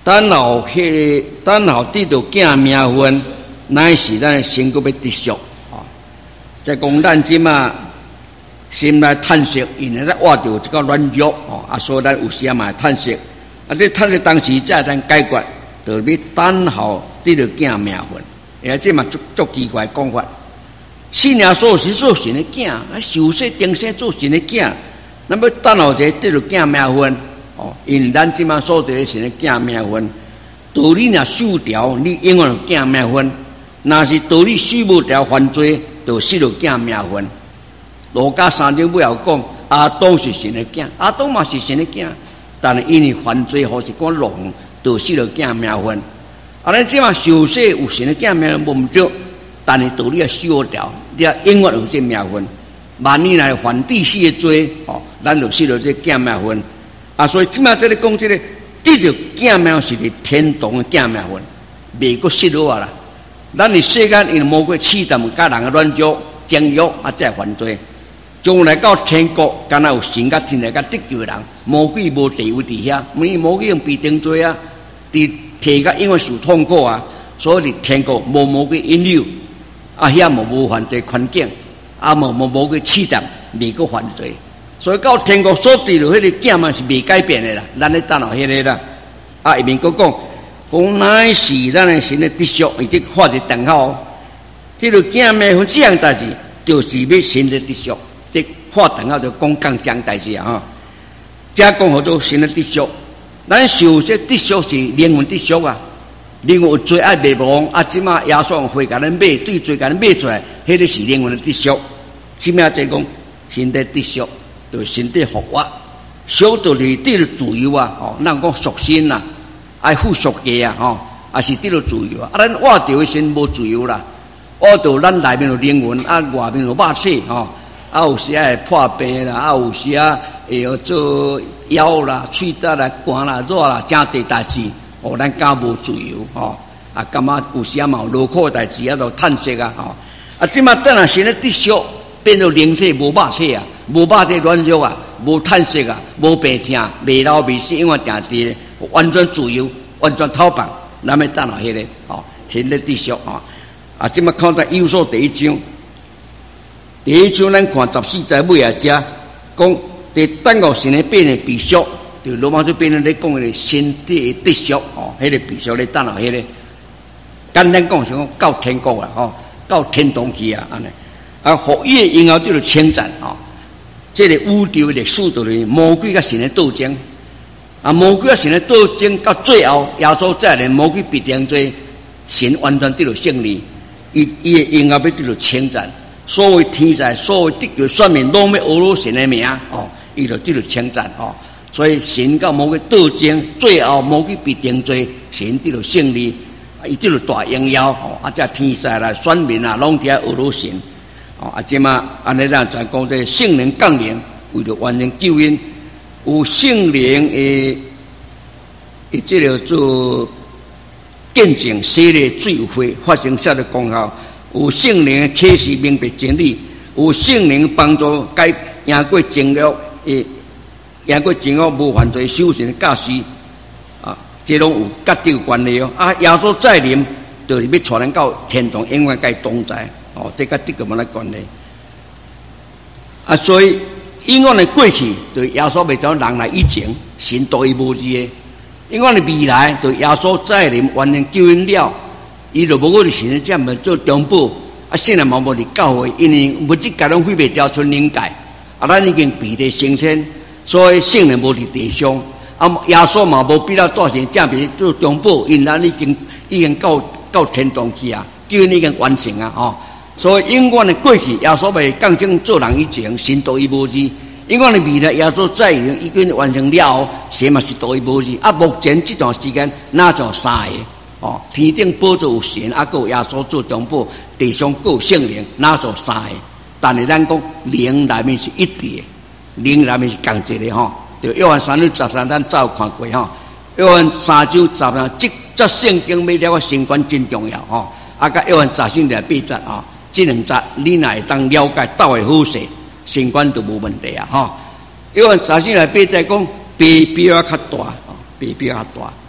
等候迄等候得到囝名分，乃是咱的身躯要得赎啊！再讲咱即嘛心内叹息，因为咱活着这个软弱哦，啊，所以咱有时啊嘛叹息，啊，这叹息当时才咱解决，就要等候得到囝名分。而这嘛足足奇怪讲法，信耶稣是做神的囝，啊，受洗定生做神的囝，那么等候者得到囝名分。哦，因咱即马所得的是咧囝命分，道理若守条，你永远有囝命分；若是道理守无条，犯罪就失了囝命分。罗家三章不要讲，阿当是神的囝，阿当嘛是神的囝，但是因为犯罪或是讲弄，就失了囝命分。啊，咱即马受洗有神的囝命分无毋对，但是道理要守条，你永远有这命分。万一来犯第四的罪，哦，咱就失了这囝命分。啊，所以即摆这里讲这个得到囝命是伫天堂的囝命分，未阁失落啊啦。咱伫世间因魔鬼试探甲人的软弱、情欲啊，才犯罪。将来到天国，敢若有神甲真来甲得救的人，魔鬼无地位伫遐，因为魔鬼用必定罪啊，伫体甲因为受痛苦啊，所以伫天国无魔鬼引诱，啊遐无无犯罪环境，啊无无魔鬼试探，未阁犯罪。所以到天国所得的迄个囝嘛是未改变的啦，咱咧等候迄个啦。啊，一面佫讲，讲乃是咱的神的得赎，伊即画一等号。这个囝命分这样代志，就是要神的得赎。即画等号就讲讲这样代志啊！哈，这讲好做神的得赎。咱受这得赎是灵魂得赎啊，灵魂有罪爱灭亡啊！即马耶稣会甲咱买，对罪甲咱买出来，迄个是灵魂的得赎。即马再讲神的得赎。就身体复活，小到是得了自由啊！哦，咱讲赎身啦，爱付赎价啊！哦，也是得了自由啊！啊，咱活着的身无自由啦，活着咱内面有灵魂，啊，外面有肉体哦，啊，有时会破病啦，啊，有时啊会要做腰啦、喙齿啦、寒啦、热啦，真侪代志，哦，咱敢无自由哦？啊，感觉有时啊嘛有劳苦的代志，啊，就叹息啊！哦，啊，即马等下神的得赎，变做灵体无肉体啊！无肉体软弱啊，无叹息啊，无病痛，未老未死，因为定地完全自由，完全透放，咱要等候迄个哦，神的得赎啊！啊，即马看在有所第一章，第一章咱看十四节尾啊，遮讲伫等候神的变的必赎，就罗马书变咧讲的身体的得赎哦，迄个必赎咧等候迄个，简单讲是讲到天国啊，吼，到天堂去啊，安尼啊，福业因后就称赞哦。这个宇宙的数度里，魔鬼甲神的斗争，啊，魔鬼甲神的斗争到最后，耶稣再来，魔鬼必定罪，神完全得到胜利，伊伊的因后要得到称赞，所谓天才，所谓得救选民，拢要俄罗神的名哦，伊就得到称赞哦。所以神甲魔鬼斗争，最后魔鬼必定罪，神得到胜利，伊得到大荣耀哦，啊，这天才啦，选民啊，拢伫俄罗神。哦，啊，即马安尼咱才讲这圣灵降临，为了完成救恩，有圣灵诶，诶，这个做见证洗礼罪悔发生下的功效，有圣灵诶启示明白真理，有圣灵帮助改赢过情欲诶，赢过情欲无犯罪修行教师啊，这拢有甲这有关系哦。啊，耶稣再临，就是要带人到天堂，永远该同在。哦，这个这个冇乜关系啊，所以永远的过去对耶稣未走人来以前，神独一无二的；永远的未来对耶稣再临完成救恩了，伊就无我哋神的这么做中保啊，现在冇冇哋教会，因为物质界拢毁灭掉存灵界啊，咱已经彼得升天，所以圣灵无伫地上啊，耶稣嘛无必要带神这么做中保，因咱已经已经到到天堂去啊，救恩已经完成啊，哦。所以永远的过去，耶稣未降生做人以前，神独一无二；永远的未来，耶稣再临已经完成了后，神嘛是独一无二。啊，目前这段时间，那就三个哦，天顶宝座有神，啊，有耶稣做中保，地上有圣灵，那就三个。但是咱讲灵内面是一致的，灵内面是共一个吼。就约翰三章十三，咱早有看过吼。约翰三章十三，即这圣经要了解神观真重要吼。啊，甲约翰十三条八节啊。这两节你若会当了解到会好势，神观就无问题啊！吼，因为早先来比在讲比比较较大，比比较大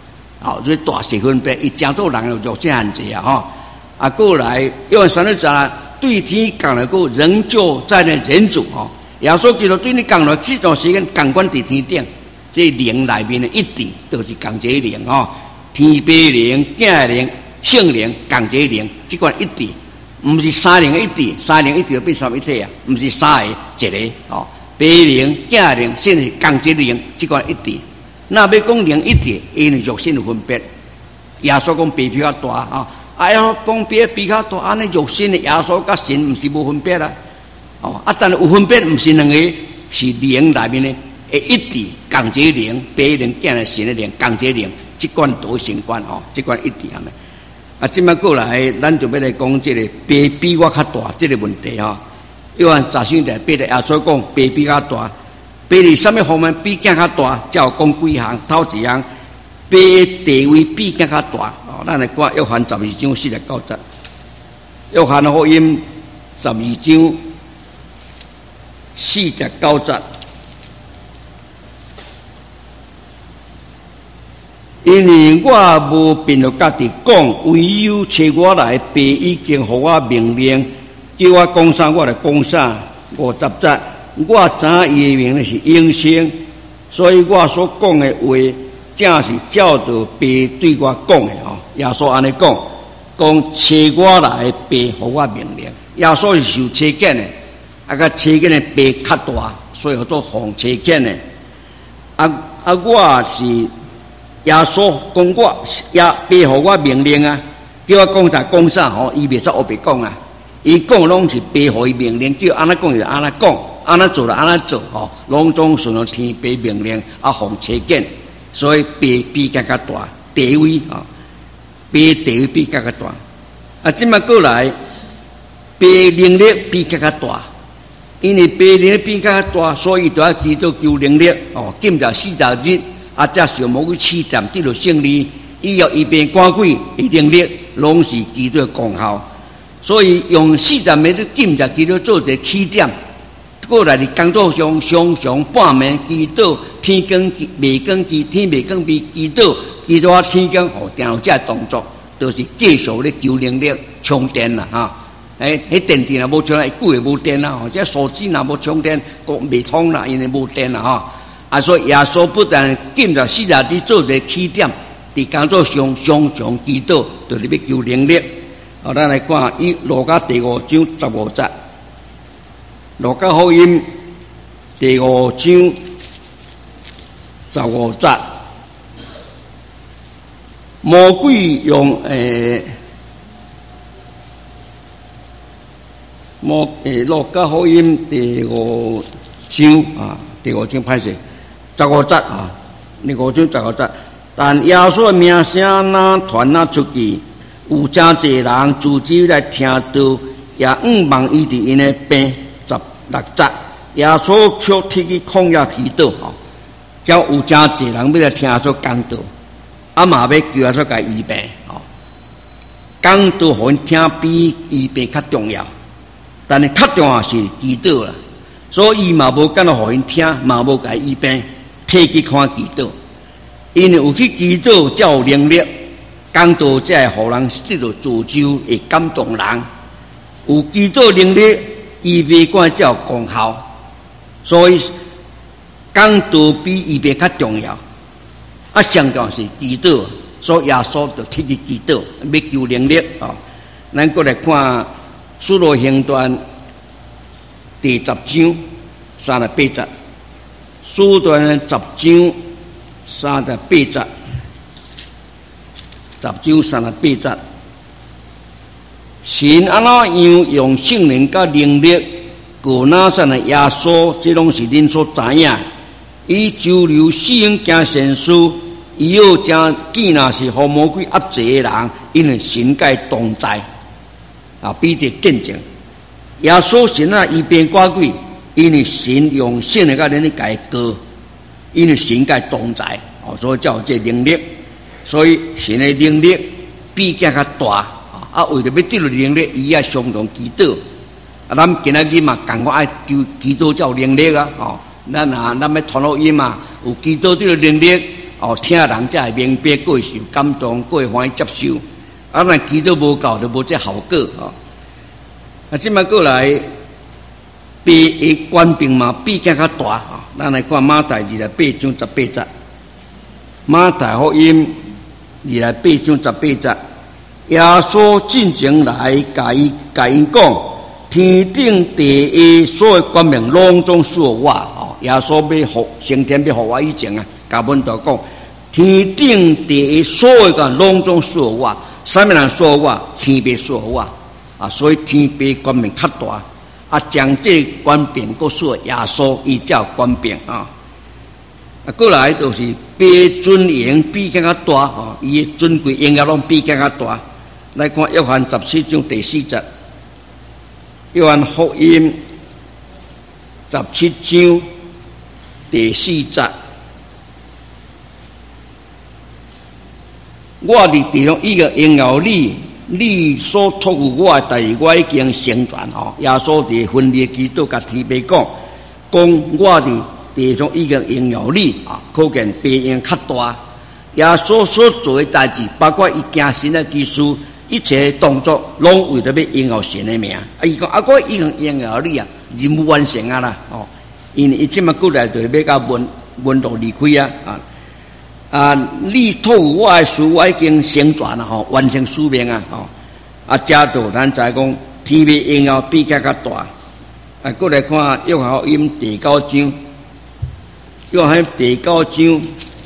哦，这大小分别，伊真做人有弱这限制啊，吼。啊，过来约翰三日讲对天讲了个仍旧在那人主吼。耶稣基督对你讲了这段时间感官伫天顶，这灵里面的一点都是讲这灵吼，天父灵、子灵、圣灵讲这灵，这款一点，唔是三灵一点，三灵一点变三一体啊，唔是三个一个哦。父灵、子灵、圣灵讲这灵，这款一点。那要讲灵一点，因为肉身有分别。耶稣讲父比较大啊。哎呀，讲别比较大，安尼肉身的耶稣甲神毋是无分别啦，哦，啊，但是有分别，毋是两个，是灵内面的诶一致，共一个灵，别灵见了神的灵，共一个灵，即款都相关哦，即款一致安尼。啊，即摆过来，咱就要来讲即个别比我较大即个问题吼。约翰十三代别的耶稣讲别比较大，别伫什么方面比较较大？才有讲几项，头一项，别地位比较较大。咱来看约翰十二章四十九节，约翰福音十二章四十九节，因为我无凭着家己讲，唯有找我来，爸已经给我命令，叫我讲啥我来讲啥。五十节，我知影伊的名是永生，所以我所讲的话，正是照着爸对我讲的吼。耶稣安尼讲，讲找我来，爸给我命令。耶稣是受车拣的，啊个车拣的爸较大，所以叫做奉车拣的。啊啊，我是耶稣讲我，也爸给我命令啊，叫我讲啥讲啥吼，伊袂使黑白讲啊。伊讲拢是爸给伊命令，叫安尼讲就安尼讲，安尼做就安尼做吼，拢总顺着天爸命令啊，奉车拣。所以爸比较较大地位啊。爸地位比较较大，啊，即摆过来，爸能力比较较大，因为爸能力比较较大，所以就要基督求能力哦，今朝四十日，啊，才上某去试验得到胜利，以后一边赶鬼的能力，拢是基督的功效，所以用四十日的今朝基督做一个起点，过来的工作上常常半暝基督天光未光基天未光比基督。基督天光哦，定有这动作，都、就是继续咧求能力充电啦哈。诶，迄电池若无充，久也无电啦吼。这手机若无充电，国未通啦，因为无电啦哈。啊，所以耶稣不但今朝四日日做一个起点，伫工作上常常基督，就是要求能力。好，咱来看以路加第五章十五节，路加福音第五章十五节。魔鬼用诶，魔诶，路加福音第五章啊，第五章歹势，十五节啊，第五章十五节。但耶稣的名声哪传啊出去，有真侪人自己来听到，也毋望伊伫因的病。十六节，耶稣却提起旷野祈祷吼，才有真侪人要来听耶稣讲道。啊嘛要叫他说甲医病哦，讲道互因听比医病较重要，但是较重要是祈祷啦，所以伊嘛无敢若互因听，嘛无甲医病，摕去看祈祷，因为有去祈祷才有能力，讲道才会互人得到自救，会感动人，有祈祷能力，医病管才有功效，所以讲道比医病较重要。啊，上重是祈祷，所以耶稣就提起祈祷，要求能力哦。咱过来看《使徒行传》第十章三十八节，《使徒十章三十八节，十章三十八节，神安怎样用圣灵甲能力，过哪散的耶稣，这拢是恁所知影。伊周流四应行善事，伊又将见那是和魔鬼压制的人，因为神界同在啊，彼得见证。耶稣神啊，伊变寡鬼，因为神用圣灵甲能力改革，因为神界同在哦，所以才有这能力。所以神的能力比较较大啊，为了要得到能力，伊也相当祈祷。啊，咱今仔日嘛，共我爱求祈祷才有能力啊，哦。咱啊，咱要传福音嘛，有基督这个能力， 哦，听人才会明白，过受感动，过欢喜接受。啊，若祈祷无够，就无这效果哦。啊，即摆过来，比的官兵嘛比较较大哦。咱来看马太二十八章十八节，马太福音二十八章十八节，耶稣进前来，甲伊甲因讲，天顶地下所有官兵拢总属我哦。耶稣要服升天要服我以前啊，甲阮都讲，天顶地下所有个拢总属我。啥物人说我，天父说我啊，所以天父官兵较大啊，将这官兵告诉耶稣，伊才有官兵啊。啊，过来就是比尊严比较较大吼，伊的尊贵荣耀拢比较较大。来看约翰十四章第四节，约翰福音十七章第四节。我伫地上伊个荣耀你，你所托付我的代志，我已经成全吼。耶稣伫分裂基督甲天父讲，讲我伫地上已经荣耀你啊，可见别人较大。耶稣所做的代志，包括伊行神的技术，一切动作，拢为着要荣耀神的名。啊，伊讲啊，我已经荣耀你啊，任务完成啊啦哦。因为伊即摆过来就要甲门门徒离开啊啊。啊！你托付我的事，我已经成全了吼，完成使命啊！吼啊，加到咱知讲天父荣耀比较较大。啊，过来看约翰福音第九章，约翰第九章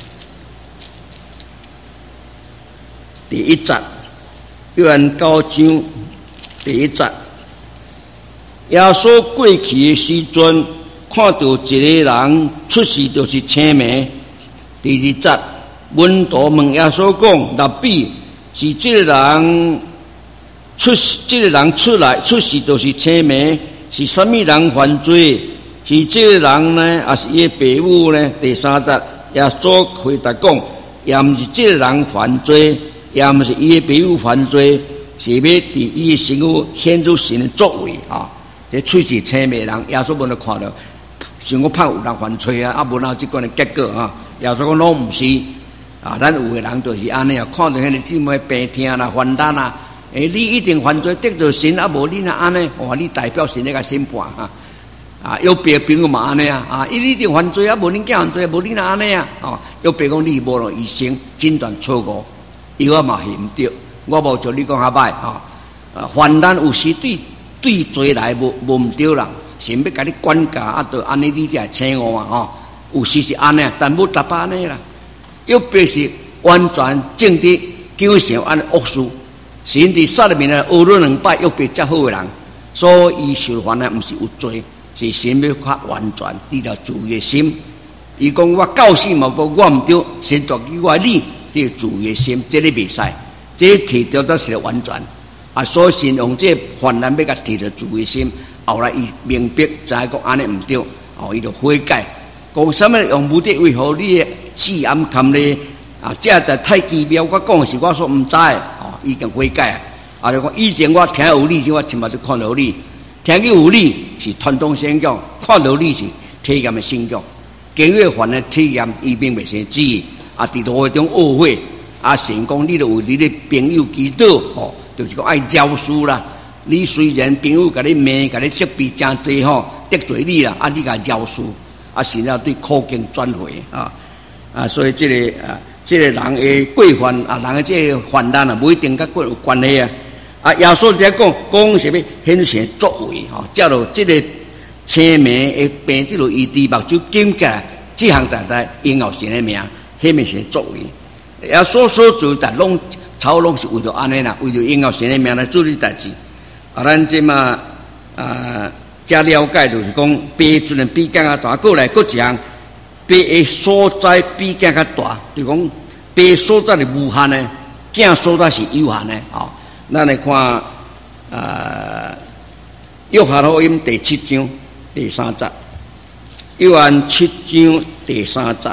第一节，约翰九章第一节，耶稣过去的时阵，看到一个人出世就是青眉。第二节。门徒问耶稣讲：“若比是这个人出，这个人出来出世就是青眉，是什么人犯罪？是这个人呢，还是伊的父母呢？”第三节，耶稣回答讲：“也毋是这个人犯罪，也毋是伊的父母犯罪，是要伫伊的身躯显出神的作为啊！这出世青眉人，耶稣无能看到，想我怕有人犯罪啊，啊无哪有这款的结果啊？耶稣讲拢毋是。”啊，咱有个人就是安尼啊，看到迄个姊妹病痛啦、患难啦，诶，你一定犯罪得罪神，啊无你若安尼，哇，你代表神咧个审判哈。啊，有别朋友嘛安尼啊，啊，伊一定犯罪啊，无恁囝犯罪，无你若安尼啊，哦，有别讲你无咯医生诊断错误，伊我嘛是毋对，我无像你讲较歹吼。啊，患难有时对对罪来无无毋对啦，神要甲你管教啊，就安尼你才会醒悟啊，吼，有时是安尼，但无逐摆安尼啦。又必是完全正直，救赎安恶事。神伫杀里面呢，恶了两摆，又变较好的人，所以伊受烦呢，毋是有罪，是神要较完全治疗自己的心。伊讲我教死嘛，我毋对，神夺去我你，这个自己的心，这个袂使，这提掉才是完全。啊，所以神用这患难要甲提着自己的心，后来伊明白，知影讲安尼毋对，后伊就悔改。讲什么用目的为何你的试暗含咧啊？这代太奇妙，我讲是我所毋知的哦，已经悔改啊！就讲以前我听有理，我起码就看到理；听去有理是传统信仰，看到理是体验的信仰。经过凡的体验，伊并未生旨意啊！伫路会中误会啊，成讲你就有你的朋友祈祷哦，就是讲爱饶恕啦。你虽然朋友甲你骂、甲你责备真济吼，得罪你啦，啊，你甲饶恕。啊，是要对苦境转回啊啊，所以这个啊，这个人的过犯啊，人的这个患难啊，不一定甲过有关系啊。啊，耶稣在讲讲什么显现作为哈，叫做这个青眉的病得了医治，目睭紧起来，这项代代荣耀神的名，显明神作为。耶稣所做的拢操拢是为了安尼啦，为了荣耀神的名来做的代志。啊，咱这嘛啊。加了解就是讲，悲尊的比较较大，过来各讲悲的所在比较较大，就讲悲所在是无限的，囝所在是有限的哦。咱来看啊，约翰福音第七章第三节，约翰七章第三节，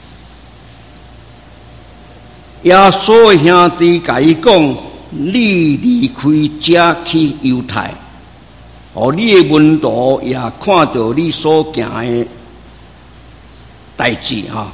耶稣兄弟甲伊讲：你离开这去犹太。哦，你的门徒也看到你所行的代志哈，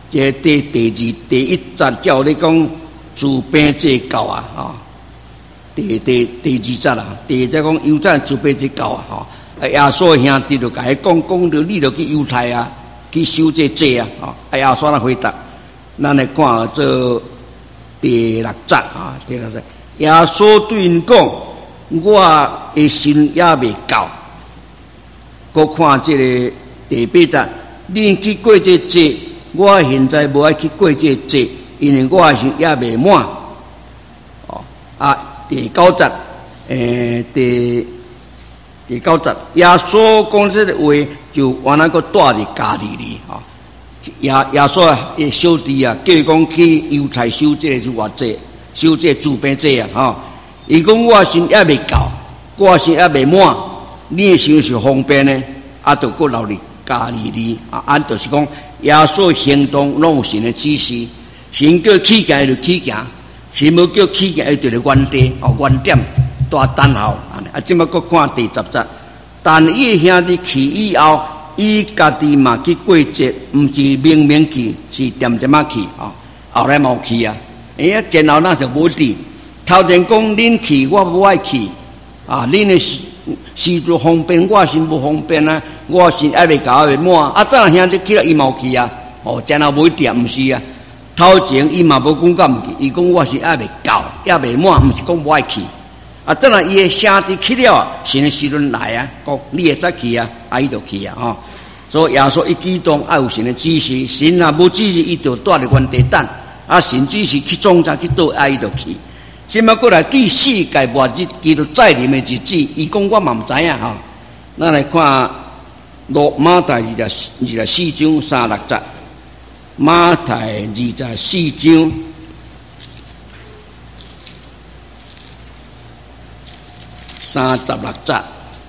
这第第二第一节叫你讲自卑之教啊，吼。第第第二节啦，第二节讲犹太人自卑之教啊，吼。啊，耶稣兄弟就甲伊讲，讲着你着去犹太啊，去守这祭啊，吼。啊，耶稣来回答，咱来看这第六节啊，第六节，耶稣对因讲，我的心也未到。搁看这个第八节，恁去过这节，我现在无爱去过这节，因为我的心也未满。哦，啊，第九节，诶，第第九节，耶稣讲这个话，就原来个带伫加利利啊。耶耶稣啊，伊小弟啊，叫伊讲去犹太守这个就偌济，守这自卑节啊，吼。伊讲我心也未到，我心也未满，你的心是方便呢，啊，就搁留伫加利利啊，按就是讲耶稣行动拢有神的指示，神叫起行就起行，神无叫起行，伊就咧原地哦，原点大等候啊。啊，即摆搁看第十节，但伊兄弟去以后。伊家己嘛去过节，毋是明明去，是点点仔去啊。后来冇去啊，哎呀，前后那就无伫。头前讲恁去，我无爱去啊。恁的时时就方便，我是无方便啊。我是爱未搞未满啊。当然兄弟去了，伊冇去啊。哦，前后无伫，毋是啊。头前伊嘛无讲甲毋去，伊讲我是爱未搞，也未满，毋是讲无爱去。啊，当然伊的兄弟去了啊，神的时阵来啊，讲你会再去啊，啊，伊就去啊，吼。所以耶稣一举动爱有神的指示，神若无指示，伊就住伫原地等。啊，神指示去种植去倒，啊，伊就去。即摆过来对世界末日基督再临的日子，伊讲我嘛毋知影吼。咱来看罗马太二十二十四章三六节，马太二十四章三十六节。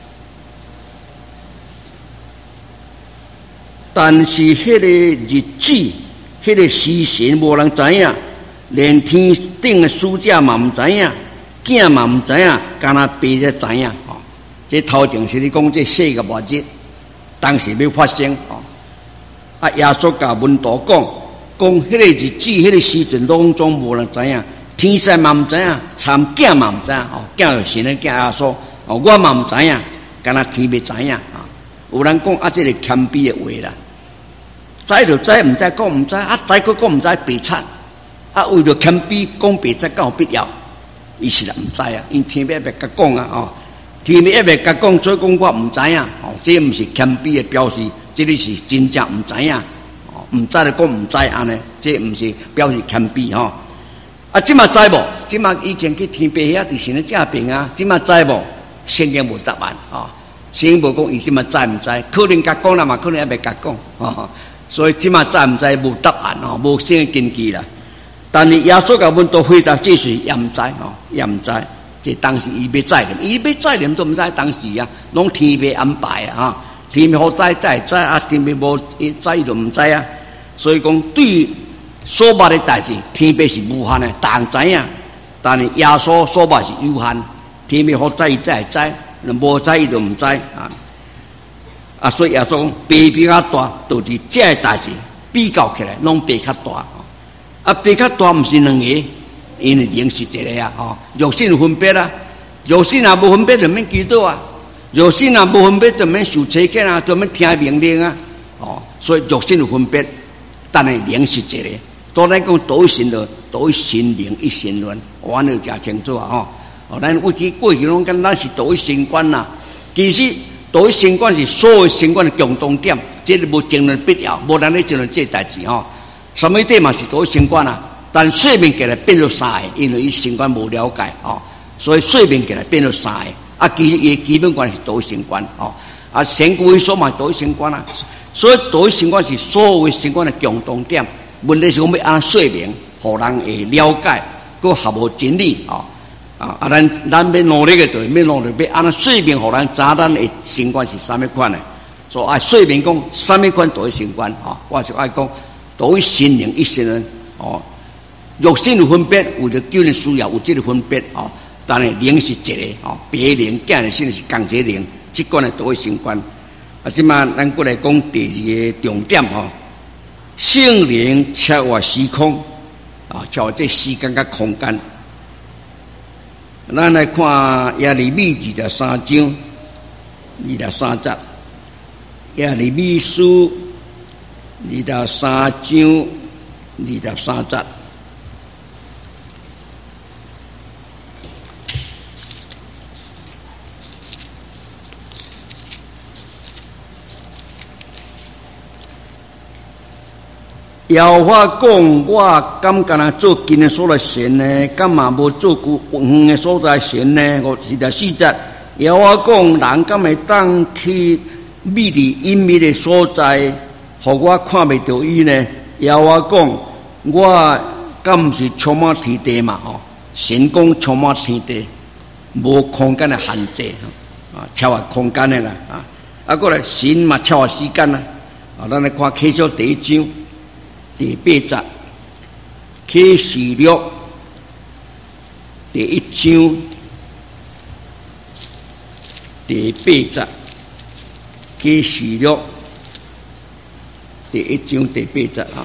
但是迄个日子，迄个时辰无人知影，连天顶的使者嘛毋知影，囝嘛毋知影，干那爸才知影。哦，这头前是咧讲这世界末日，当时要发生。哦，啊，耶稣甲门徒讲，讲迄个日子、迄个时辰，拢总无人知影，天使嘛毋知影，参囝嘛毋知影。哦，囝就神的囝耶稣。哦，我嘛毋知影，干那天要知影。啊，有人讲啊，这个谦卑的话啦。知就知，唔知讲唔知，啊知佢讲唔知白惨，啊为了谦卑讲白惨，敢有必要？伊是啦唔知啊，因天父也袂甲讲啊，哦，天父也袂甲讲，所以讲我唔知影，哦，这唔是谦卑的表示，这里是真正唔知影，哦，唔知就讲唔知安尼，这唔是表示谦卑吼。啊，即嘛知无？即嘛以前去天父遐伫神的正边啊，即嘛知无？圣经无答案啊，圣经无讲伊即嘛知唔知？可能甲讲啦嘛，可能也袂甲讲，哦。所以即马知唔知无答案哦，无啥根据啦。但是耶稣甲阮都回答，这是也唔知哦，也唔知。这当时伊要再临，伊要再临都唔知当时啊，拢天父安排啊，天父好知才知啊，天父无知就唔知啊。所以讲对所捌的代志，天父是无限的，但知影。但是耶稣所捌是有限，天父好知伊才知，无知伊就唔知啊。啊，所以耶稣讲，爸比较大，就是这个代志比较起来，拢爸较大。啊，爸较大毋是两个，因为灵是一个啊，吼，肉身有分别啊，肉身也无分别，就免祈祷啊；肉身也无分别，就免受车检啊，就免听命令啊。哦，所以肉身有分别，但是灵是一个。当然讲多一神的，多一神灵一神论，我呢真清楚啊，吼。哦，咱过去过去拢讲咱是多一神观啦，其实。多一神观是所有神观的共同点，这个无争论必要，无人咧争论这代志吼。什么地嘛是多一神观啊？但说明起来变做三个，因为伊神观无了解哦，所以说明起来变做三个。啊，其实伊基本观是多一神观哦。啊，神归所嘛多一神观啊，所以多一神观是所有神观的共同点。问题是我们要安说明，互人会了解，佮合乎真理哦。啊！啊，咱咱要努力嘅，就要努力要安那说明，互人知咱的神观是啥物款的。所以爱说明讲啥物款多一神观啊！我就爱讲多一神灵一神人哦。肉身有分别，为了救人需要有这个分别哦。但是灵是一个哦，别灵囝的心是共一个灵，这个呢多一神观。啊，即嘛咱过来讲第二个重点哦。 圣灵超越时空啊，超越这时间甲空间。咱来看耶利米二十三章二十三节，耶利米书二十三章二十三节。耶和华讲：我敢干那做近的所在神呢？敢嘛无做久远的所在神呢？我是第四节。耶和华讲：人敢会当去秘伫隐秘的所在，互我看袂到伊呢？耶和华讲：我敢毋是充满天地嘛？吼，神讲充满天地，无空间的限制啊，超越空间的啦啊！啊，过来神嘛超越时间啦啊！咱来看启示第一章。第八节，启示录第一章第八节，启示录第一章第八节啊。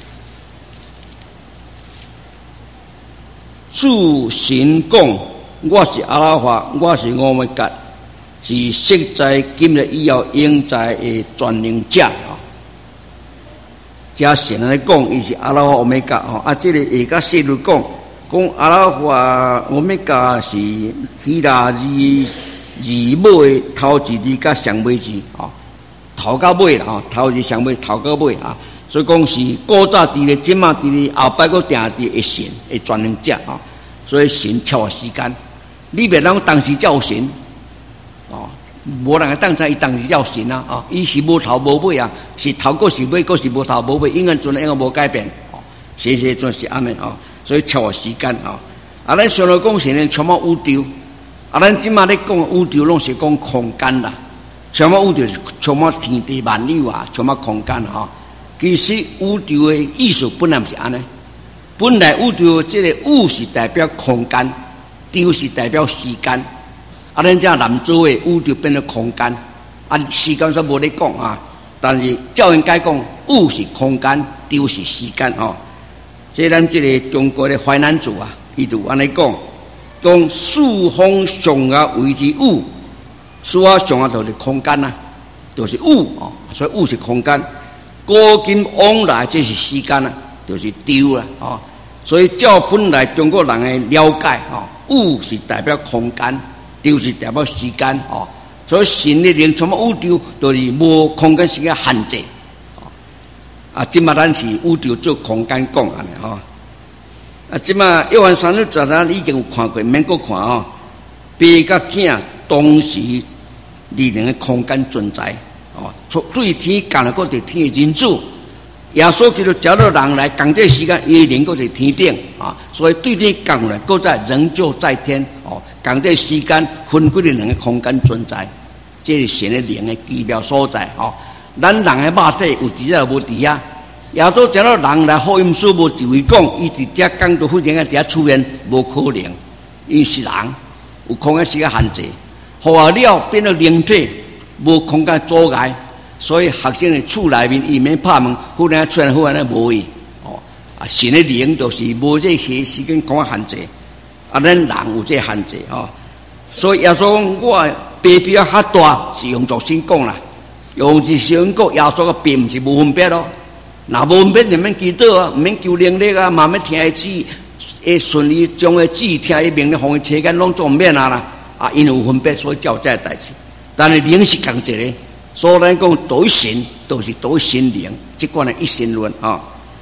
主神讲：我是阿拉法，我是欧米伽，是昔在、今日、以后、永在的全能者啊。加神来讲，伊是阿拉法欧米伽吼，啊，这个下甲细路讲，讲阿拉法欧米伽是希腊字字尾头一字甲上尾字吼，头到尾啦吼，头字上尾，头到尾啊，所以讲是古早伫咧，即马伫咧，后摆佫定伫会神会全能者吼，所以神超越时间，你别人当时才有神哦。无人会当知伊当时叫神啊！哦，伊是无头无尾啊，是头个是尾，个是无头无尾，永远存永远无改变哦。谢谢准是安尼哦，所以超越时间哦。啊，咱上来讲神咧充满宇宙，啊，咱即马咧讲宇宙拢是讲空间啦，充满宇宙是充满天地万有啊，充满空间哈、哦。其实宇宙的意思本来毋是安尼，本来宇宙即个宇是代表空间，宙是代表时间。啊，咱这南州的宇宙变成空间，啊，时间说无咧讲啊，但是照应该讲，宇是空间，宙是时间哦。即咱这个中国的淮南族啊，伊就安尼讲，讲四方上下为之宇，四方上下就是空间啊，就是宇哦，所以宇是空间，古今往来这是时间啊，就是宙啦哦。所以照本来中国人的了解哦，宇是代表空间。就是代表时间哦，所以神的灵充满宇宙，就是无空间时间限制哦。啊，即马咱是宇宙做空间讲安尼吼。啊，即马约翰三书十咱已经有看过，免搁看哦。爸甲囝同时二人的空间存在哦，对天降了，搁伫天的人主。耶稣基督找到人来讲这时间，伊灵搁伫天顶啊，所以对天降来，搁在仍旧在天哦。讲这时间分几个两个空间存在，这是神的灵的奇妙所在哦。咱人的肉体有伫遮无伫遐，耶稣找到人来福音书无就会讲，伊伫遮讲到忽然间伫遐出现，无可能，伊是人，有空间时间限制，后来了变成灵体，无空间阻碍，所以学生的厝内面伊免拍门，忽然出现忽然间无伊哦。啊，神的灵就是无这些时间空间限制。啊，咱人有这限制哦，所以耶稣讲我爸比较较大，是用作先讲啦，用是先讲耶稣个病是无分别咯，若无分别就免祈祷啊，毋免求能力啊，嘛免听伊旨，会顺利将伊旨听伊命令，互伊切间拢做毋免啊啦，啊，因有分别，所以才有这代志。但是灵是共一个，所以咱讲独一神，都是独一神灵，即款的一神论啊，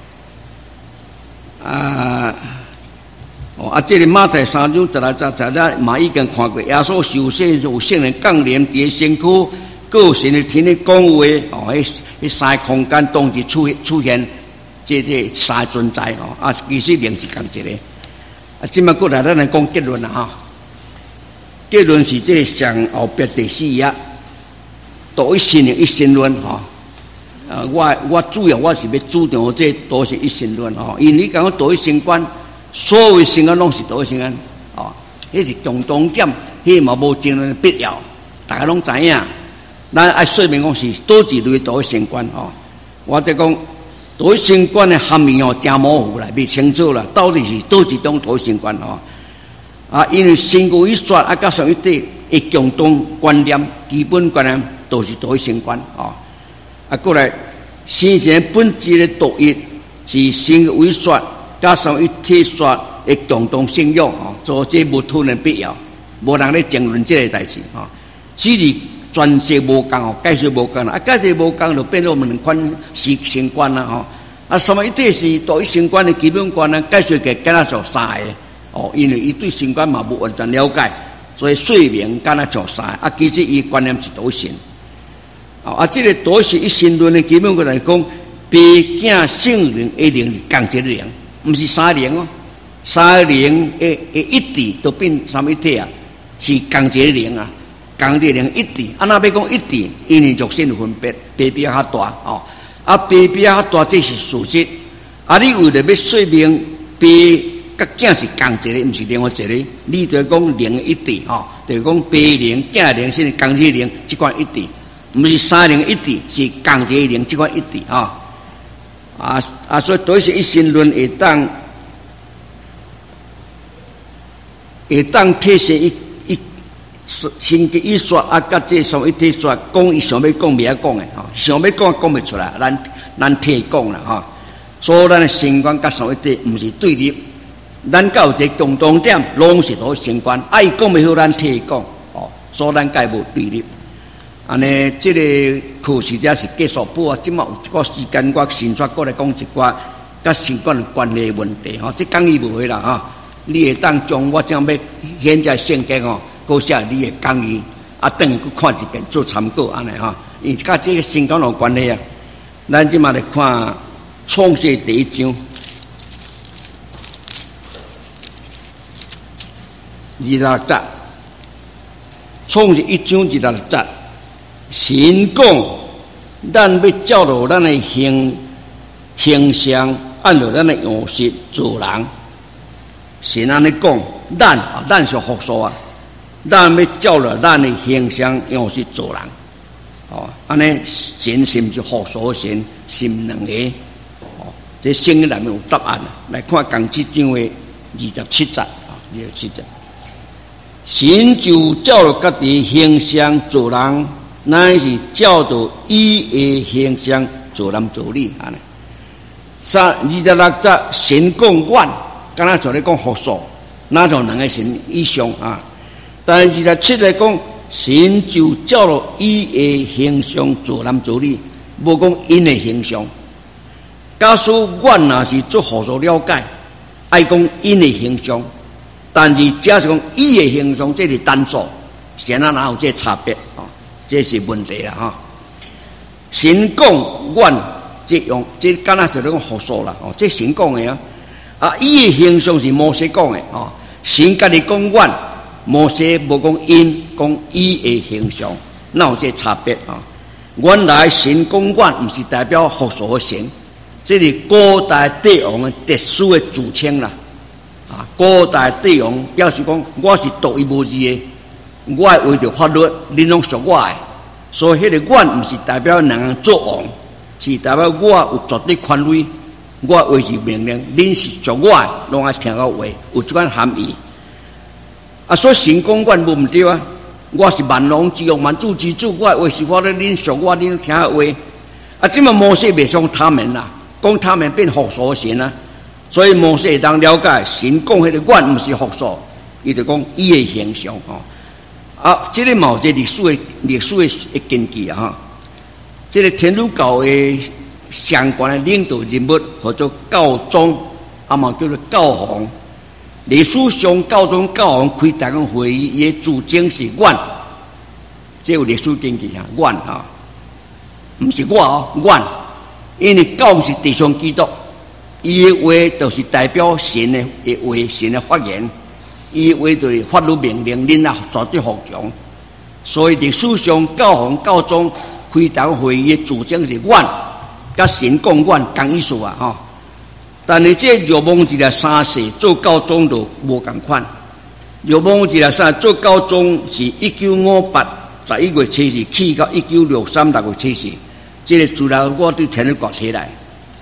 啊。哦，啊，这个马太三章十来十十来嘛已经看过，耶稣受洗有圣灵降临伫身躯，个神的天的讲话，哦，迄迄三个空间同时出出现，这这三个存在哦，啊，其实灵是共一个。啊，即摆过来咱来讲结论啦哈，结论是这个上后壁第四页，独一神的一神论哈。啊，我我主要我是要主张这都是一神论哦，因为你讲独一神观。所有的圣安拢是独一圣安，哦，迄是重重点，迄嘛无争论的必要，大家拢知影。咱爱说明讲是多一类独一圣观哦。我再讲土地新观的含义哦，真模糊啦，未清楚啦，到底是倒一种土地新观哦？啊，因为新古一说啊，加上一啲的共同观念、基本观念都是土地新观哦。啊，过来新鲜本质的独一是新为说加上一体说的共同信仰哦，做这无讨论必要，无人咧争论这个代志哦。只是专节无共哦，解释无共啦，啊，解释无共就变做我们两款是新观啦吼。啊，什么一体是独一新观的基本观呢？解释给跟他做三个哦，因为伊对新观嘛无完全了解，所以说明跟他做三个啊，其实伊观念是独一性。啊，这个独一一心论的基本观来讲，爸囝圣灵的灵是共一个灵，不是三灵哦。三灵的的一体都变什么一体啊？是共一个灵啊，共一个灵一体。啊，那要讲一体，因为属性有分别，爸比较大哦。啊，爸比较大，这是事实。啊，你为了要说明爸甲囝是共一个，不是另外一个，你就讲灵一体哦，就是讲爸灵、囝灵是共一个灵，这款一体。不是三灵一体，是共一个灵，这款一体啊！啊啊，所以都是一心论会当会当体现一一新嘅一说啊，甲这什么一体说，讲伊想要讲，未晓讲的吼，想要讲讲不出来，咱咱替讲啦吼。所以咱的新观甲什么一体，唔是对立，咱有一个共同点，拢是都新观，啊，伊讲袂好，咱替讲哦，所以咱皆无对立。安尼，这个课时则是结束不啊？即马有一个时间，我先出过来讲一寡甲新冠的关系问题吼。这讲义无会啦吼，你会当将我将要现在圣经吼，搁写你的讲义，啊，等去看一遍做参考安尼吼。因甲这个新冠有关系啊。咱即马来看创世第一章二十六节，创世一章二十六节。神讲，咱要照着咱的形形象，按照咱的样式做人。神安尼讲，咱啊，咱是复数啊，咱要照着咱的形象样式做人。哦，安尼神是不是复数神？是两个。哦，这圣经内面有答案啊。来看讲这章的二十七节啊，二十七节。神就照着家己形象做人。乃是照着伊的形象做男做女，安尼。三二十六节神讲阮，敢若就咧讲复数，哪种两个神以上啊？但是二十七来讲，神就照着伊的形象做男做女，无讲因的形象。假使阮若是做复数了解，爱讲因的形象，但是假是讲伊的形象，这是单数，神啊哪有这差别啊？这是问题啦哈！神讲阮这用这敢若就咧讲复数啦哦，这神讲的啊，啊，伊的形象是摩西讲的哦，神家己讲阮，摩西无讲因，讲伊的形象，哪有这差别啊？原来神讲阮，不是代表复数的神，这是古代帝王的特殊的自称啦啊！古代帝王表示讲我是独一无二的。我为着法律，恁拢属我的，所以迄个阮不是代表人做王，是代表我有绝对权威，我为是命令，恁是属我的，拢爱听我话，有这款含义。啊，所以神讲阮无毋对啊，我是万王之王，万主之主，我为是法律，恁属我，恁听我话。啊，即么摩西袂讲他们啦，讲他们变复数神啊，所以摩西会当了解神讲迄个阮，毋是复数，伊就讲伊的形象哦。啊，这个嘛有这历史的历史的根据啊！哈，这个天主教的相关的领导人物或者教宗，啊嘛叫做教皇。历史上教宗教皇开大个会议，伊的主张是阮，这有历史根据啊，阮啊，不是我哦，阮，因为教是地上基督，伊的话就是代表神的的话，神的发言。伊为对法律命令，恁啊绝对服从。所以历史上教皇、教宗开大会议的主张是阮，甲神讲阮同意思啊吼。但是这若望一个三世做教宗就无共款。若望一个三做教宗是一九五八十一月七日起到一九六三六月七日，这个资料我对天主教摕来。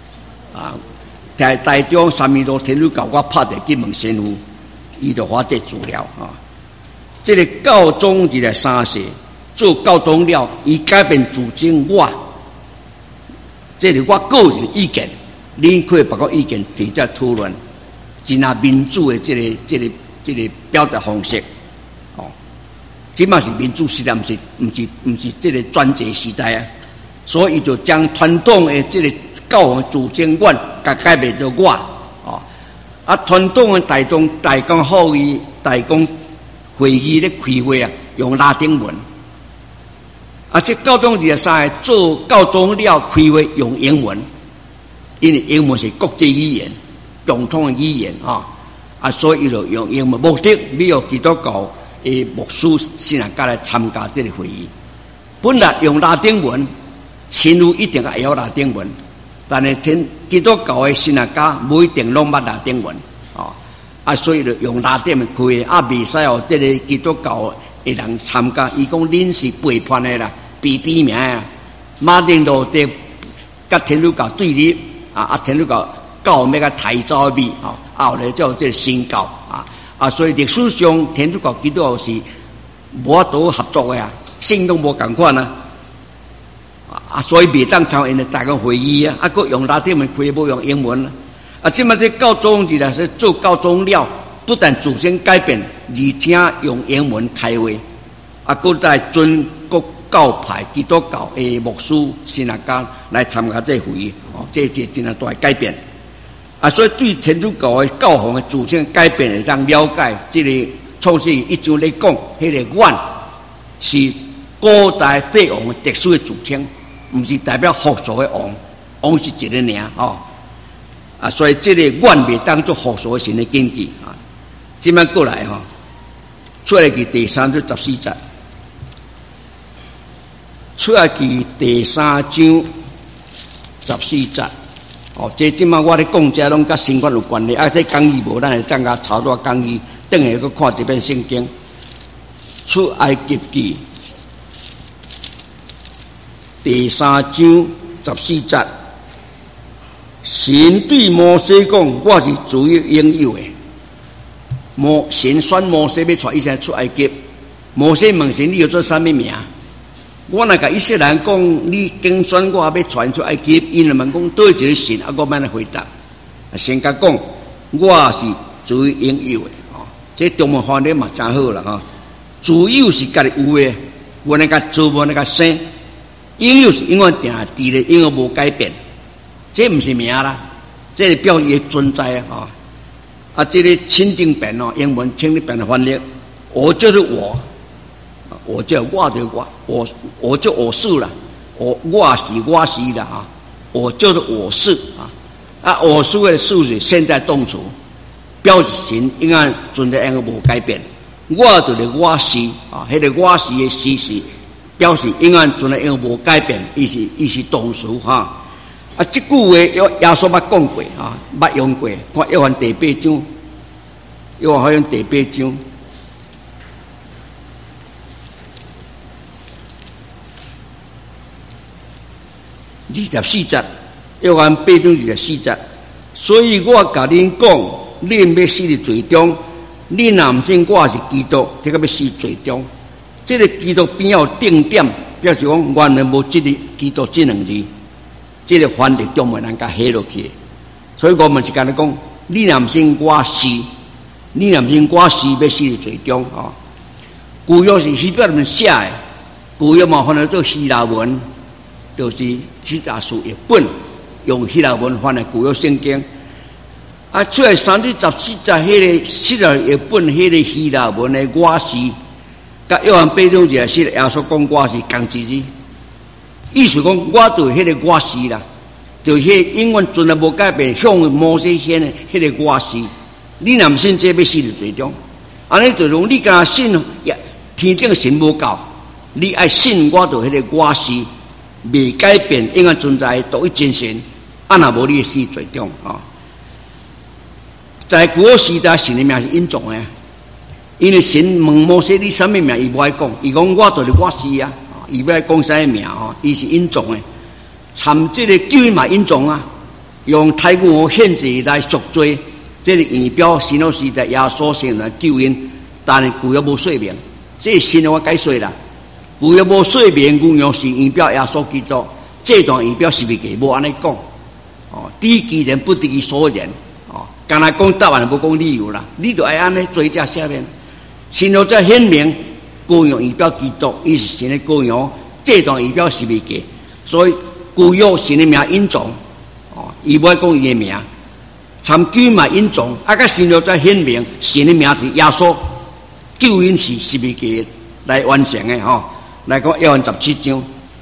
啊，在台中三米多天主教我拍的去问神父，伊就发这资料啊。这个教宗一个三世做教宗了，伊改变主张我，这是我个人意见，恁可以把个意见直接讨论，真啊民主的这个这个这个表达方式。即嘛是民主时代，毋是毋是毋是这个专制时代啊，所以伊就将传统的这个教皇主政权，甲改变做我哦。啊，传统的大宗大公会议、大公会议咧开会啊，用拉丁文。啊，这教宗二十三做教宗了开会用英文，因为英文是国际语言、共同的语言啊。啊，所以伊就用英文，目的要基督教诶，牧师信仰家来参加这个会议。本来用拉丁文，神父一定要晓拉丁文，但是天基督教的信仰家不一定拢捌拉丁文啊。啊，所以就用拉丁文开会，啊，未使哦，这个基督教的人参加。伊讲恁是背叛的啦，被点名啊。马丁路德甲天主教对立啊，啊，天主教教要甲抬走咪啊，后来叫这个新教啊。啊，所以历史上天主教基督教是无法度合作的啊，性都无共款啊。啊，所以未当参因的大个会议啊，啊，佮用拉丁文开，无用英文啊。啊，即马这教宗是啦，是做教宗了，不但主先改变，而且用英文开会，啊，佮在准各教派基督教的牧师、信仰家来参加这会议，哦，这这真啊大改变。啊，所以对天主教的教皇的主张改变，会当了解这个创世一章咧讲，迄个愿是古代帝王的特殊的主张，唔是代表复数的王，王是一个尔哦。啊，所以这个愿未当作复数神的根据啊。即摆过来哈，出来记第三章十四节，出来记第三章十四节。哦，这即马我咧讲遮拢甲新冠有关系，啊，这讲义无，咱会当甲抄多讲义，等下去看这篇圣经。出埃及记第三章十四节，神对摩西讲：“我是主要应有的。”摩神选摩西要带以色列出埃及，摩西问神：“你要做啥物名？”我那个以色列人讲，你竞选我要传出埃及，因问讲对一个神，啊，我慢来回答。神甲讲，我是主要应有的哦。这中文翻译嘛真好啦哈。主要是家己有的，我那个做，我那个生。应有是永远定伫咧，永远无改变。这不是名啦，这是表伊的存在啊。啊，这个钦定版哦，英文钦定版的翻译，我就是我。我就我的我，我我就我是了，我我是我是的啊，我就是我是啊，啊我是的是是现在动词，表示神应该存在应该无改变，我就是我是啊，迄、那个我是的是是表示应该存在应该无改变，伊是伊是动词哈。啊，这句话耶耶稣捌讲过啊，捌用过，看约翰第八章，约翰好像第八章。二十四节，约翰八章二十四节，所以我甲恁讲，恁要死伫罪中，恁若毋信我是基督，这个要死罪中。这个基督边有定点，表示讲原来无这个基督这两字，这个翻译中文人甲写落去。所以我们是甲你讲，你若毋信我是，你若毋信我是要死伫罪中啊。旧约是希伯来文写的，旧约嘛翻译做希腊文。就是希腊书译本，用希腊文翻的旧约圣经。啊，出来三至十四节，迄个希腊译本，迄个希腊文的我是，甲约翰八章二十四耶稣讲我是同一字，意思讲我对迄个我是啦，就迄永远从来无改变，向摩西显的迄个我是。你若毋信，这要死伫罪中。安尼就讲你敢信天顶神无够，你爱信我对迄个我是。未改变，应该存在独一真神，啊，若无你死罪中啊！在古时代，神的名是隐藏的，因为神问摩西你什么名，伊无爱讲，伊讲我就是我是啊，伊要讲啥名啊？伊是隐藏的，参这个救嘛隐藏啊， 用太古现字来赎罪，这个仪表新约时代耶稣先来救恩，但是旧约无说明，这新约我解说啦。旧约无说明旧约是仪表耶稣基督，这段仪表是袂记无安尼讲。哦，知其人不知其所言。哦，刚才讲答案无讲理由啦，你就爱安尼做这下面。新约才显明旧约仪表基督，伊是神的旧约，这段仪表是袂记，所以旧约神的名隐藏。哦，伊无爱讲伊的名，参经嘛隐藏，啊，甲新约才显明神的名是耶稣，救恩是是袂记来完成的吼、哦。来讲约翰十七章，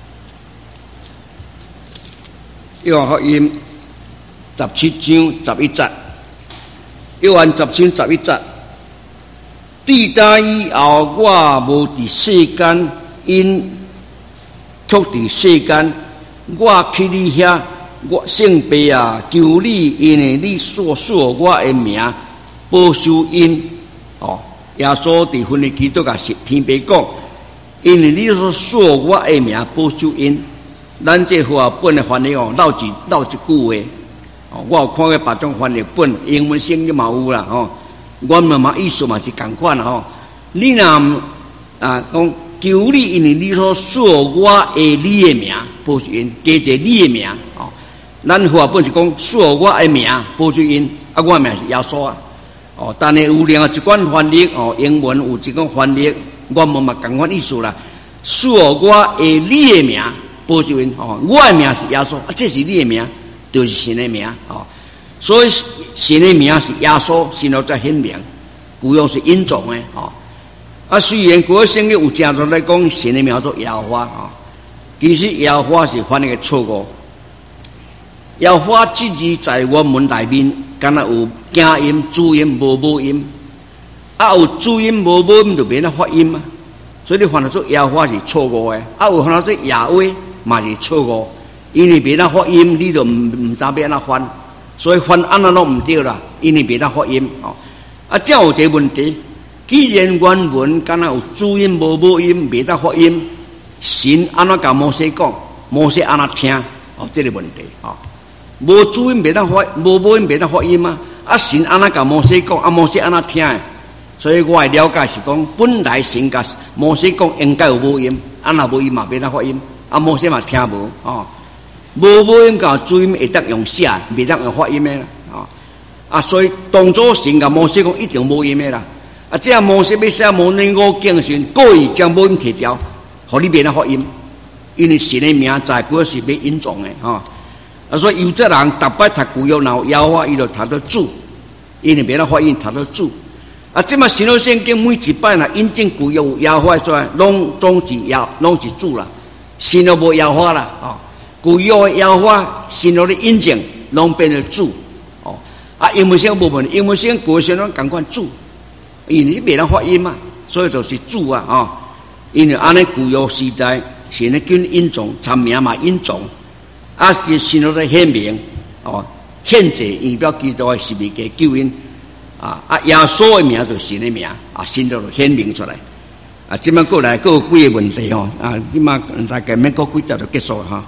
约翰福音十七章十一节，约翰十七章十一节。对答以后，我无伫世间，因却伫世间。我去你遐，我圣父啊，求你，因为你所说我的名，保守因。哦，耶稣伫婚礼基督甲天父讲，因为你所说我的名，保守因。咱这话本的翻译哦，漏一漏一句话。哦，我有看过别种翻译本，英文圣经嘛有啦，哦。我们嘛意思嘛是共款吼，你若啊讲求你，因为你所说我的你的名，保守因，加一个你的名哦。咱话本是讲说我的名，保守因，啊，我的名是耶稣啊。哦，但是有另外一款翻译哦，英文有一种翻译，我们嘛共款意思啦。说我的你的名，保守因哦，我的名是耶稣，啊，这是你的名，就是神的名哦。所以神的名是耶稣，神后才显明，旧约是隐藏的哦。啊，虽然旧约圣经有正多来讲神的名做耶和华哦，其实耶和华是翻译的错误。耶和华这字在我们内面，敢若有假音、主音、无母音，啊有主音无母音就变得发音嘛，所以你翻得出耶和华是错误的。啊有翻得出亚威嘛是错误，因为变得发音，你就唔唔知变哪翻。所以翻安那拢唔对啦，因为别当发音哦。啊，这有这问题。既然原文敢若有主音无母音，别当发音，神安怎甲摩西讲，摩西安怎听？哦，这个问题哦。无主音别当发，无母音别当发音嘛。啊，神安怎甲摩西讲，啊，摩西安怎听？所以我的了解是讲，本来神甲摩西讲应该有母音，啊若无音嘛别当发音，啊摩西嘛听无哦。无母音甲主音会得用写，袂得用发音的啦，啊啊！所以当初神甲摩西讲一定母音的啦，啊！这样摩西要写模拟五经时，故意将母音摕掉，互你袂当发音，因为神的名在古是要隐藏的，哈、啊！啊，所以有的人逐摆读旧约，然后耶和华伊就读到主，因为袂当发音，读到主。啊，即嘛新约圣经每一摆啦，印证旧约有耶和华出来，拢总是耶，拢是主啦，新约无耶和华啦，啊！旧约的耶和华，新约的印证，拢变成主哦。啊，英文圣无问题，英文圣旧约圣拢共款主，因为袂当发音嘛，所以就是主啊哦。因为安尼旧约时代，神的经隐藏，参名嘛隐藏，啊是新约的显明哦，现在仪表基督的是未给救恩啊啊，耶稣的名就是神的名啊，新约就显明出来啊。即摆过来，各有几个问题哦啊，即摆大概免过几节就结束哈。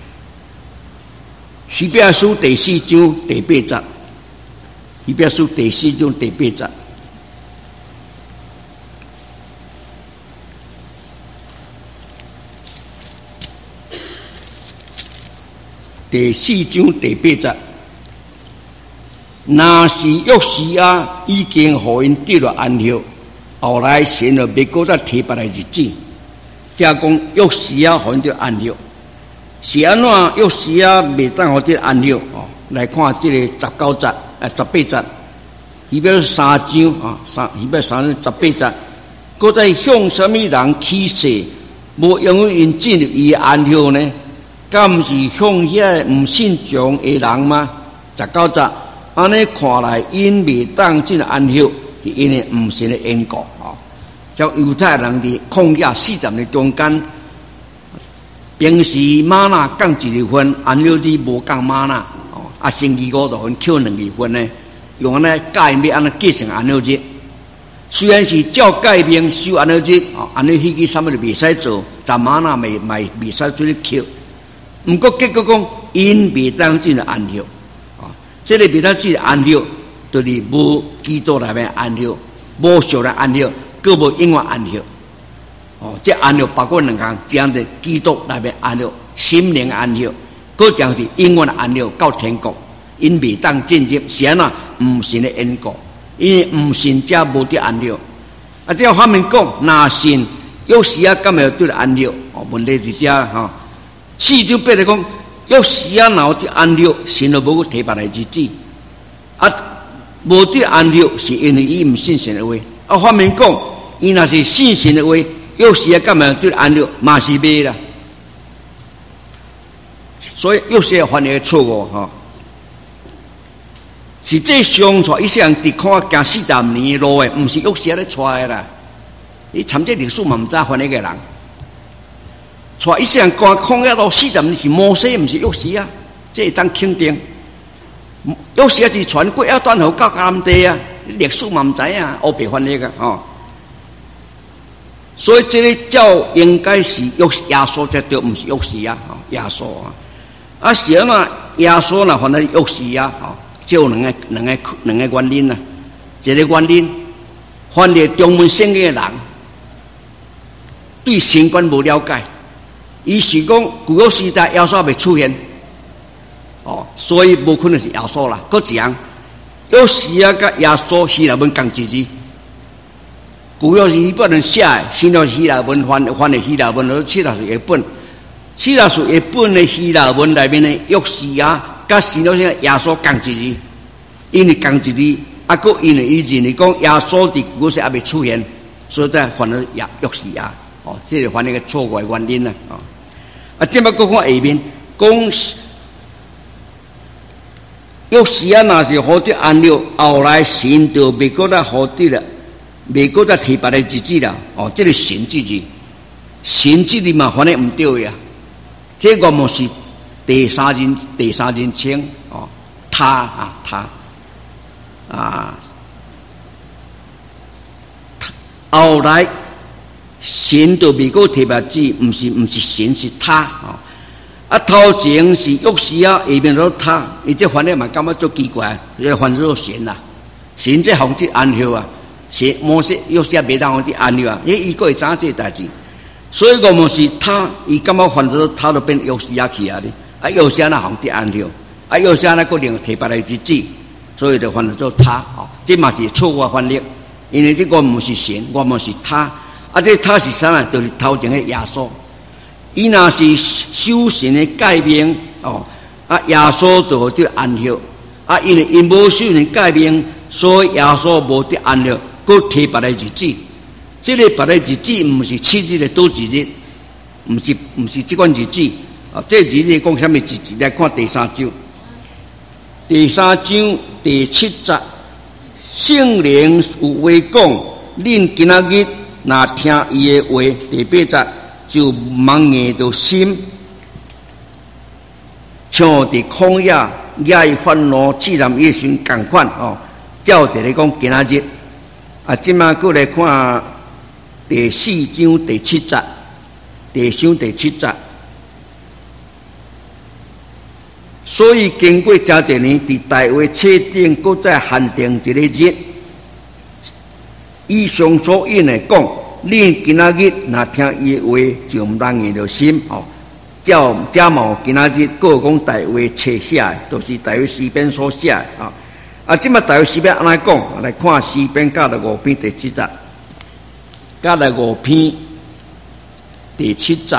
西比亚书第四章第八节，西比亚书第四章第八节，第四章第八节，若是约西亚已经互因得了安息，后来神就别个再提别来日子，即讲约西亚互因得安息。是安怎？约西亚未当互得安息哦。来看这个十九节，啊十八节，伊表三章啊，三伊表三十八节，搁在向什么人起誓，无因为因进入伊安息呢？敢毋是向遐毋信从的人吗？十九节，安尼看来，因未当进入安息，是因为毋信的缘故哦。叫犹太人伫旷野四十年中间。平时玛纳降一二分，安息日无降玛纳哦，啊星期五就分扣两二分呢，用安尼界面安尼计算安息日。虽然是照界面收安息日哦，安尼迄个什么就袂使做，但玛纳未未袂使做咧扣。毋过结果讲因未当进入安息这个弥勒子安乐，就是无基督内面安乐，无属来安乐，各无因为安乐。哦，这安乐包括两项，这样的基督内面安乐，心灵安乐，各讲是因为安乐到天国，因未当进入，是安那唔信的因果，因为唔信者无得安乐。啊，这样方面讲，若信有时啊，敢会对安乐？哦，问题是这哈。四周八来讲，有时啊，若有得安乐，神就无去提别来日子。啊，无得安乐，是因为伊唔信神的话。啊，方面讲，伊若是信神的话。有时啊，干嘛对安乐嘛是袂啦，所以有时犯的错误哈，是这相传一些人伫看行四十年的路诶，毋是有时咧带的啦。你参这历史嘛毋知犯那个人，带一些人看看了路四十年是摩西，毋是有时啊，这当肯定。有时啊是传过一段后到迦南地啊，历史嘛毋知影，黑白犯那个吼。所以这个教应该是耶稣才对，不是约西亚啊，耶稣啊。啊，是啊嘛，耶稣呢，反正约西亚啊，就两个两个两个原因啊。一个原因，凡是中文圣经的人，对神观无了解，伊是讲古约时代耶稣未出现，哦，所以无可能是耶稣啦。搁一样，约西亚甲耶稣希腊文共一字。古约是希伯来人写的，新约希腊文翻翻的希腊文，都希腊是一本。希腊是一本的希腊文内面的约西亚，甲新约耶稣共一字，因为共一字，啊，佮因为以前你讲耶稣伫古时还未出现，所以才翻了约约西亚。哦，这是翻一个错误的原因啦。哦，啊，这么讲看下面，讲约西亚若是好得安乐，后来神就未过来好得了。美国在提拔的日子啦，哦，这个神之字，神之字嘛，反正唔对呀。这个么是第三人，第三人称哦，他啊，他啊，后来神到美国提拔字，唔是唔是神是他哦。啊，头前是约西亚，下面都他，你这反正嘛感觉做奇怪，这反正做神啦，神这方式安后啊。是摩西约西亚袂当我去安乐啊，因为伊个会知影这代志，所以我们是他，伊感觉反正他都变约西亚去啊哩，啊约西亚那行伫安乐，啊约西亚那个另提拔来日子，所以就反正做他哦，这嘛是错误的翻译，因为这个唔是神，我们是他，啊这他是啥呢？就是头前的耶稣，伊若是修神的改变哦，啊耶稣就对安乐，啊因为因无修神改变，所以耶稣无得安乐。搁提别的日子，这个别的日子唔是七日的多几日，唔是唔是这款日子啊！这日子讲什么日子？来看第三章，第三章第七节，圣灵有话讲，恁今仔日若听伊的话，第八节就盲眼着心，像伫旷野野烦恼自然野寻共款哦。照一个讲今仔日。啊，即马过来看第四章第七节，第四章第七节。所以经过真侪年，伫大卫册顶，搁再限定一个日。以上所引的讲，恁今仔日若听伊的话，就毋当硬着心哦。照假冒今仔日，搁讲大卫册写的，都、就是大卫诗篇所写的啊。啊，即马大约诗篇安怎讲？来看诗篇甲第五篇第七节，甲第五篇第七节。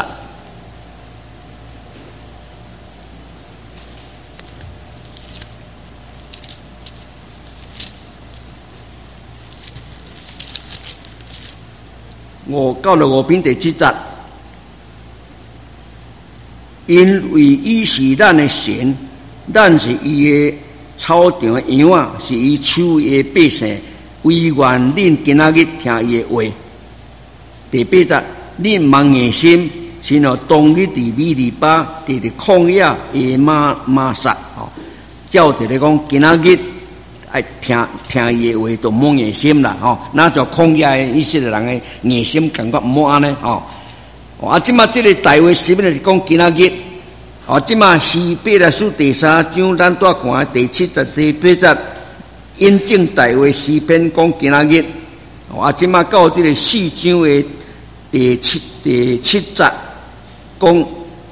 我到了五篇第七节，因为伊是咱的神，咱是伊的。草场的羊啊，是伊手的百姓，唯愿恁今仔日听伊的话。第八节，恁盲眼心，是喏当日伫米利巴，伫伫旷野的马马撒哦。照一个讲，今仔日爱听听伊的话，就盲眼心啦吼。那就旷野的以色列人的眼心感觉毋好安尼吼。啊，即马即个大卫诗篇是讲今仔日。 哦，即马西八来书第三章，咱再看第七节、第八节，引证大卫诗篇讲今仔日。哦，啊，即马到即个四章的第七第七节，讲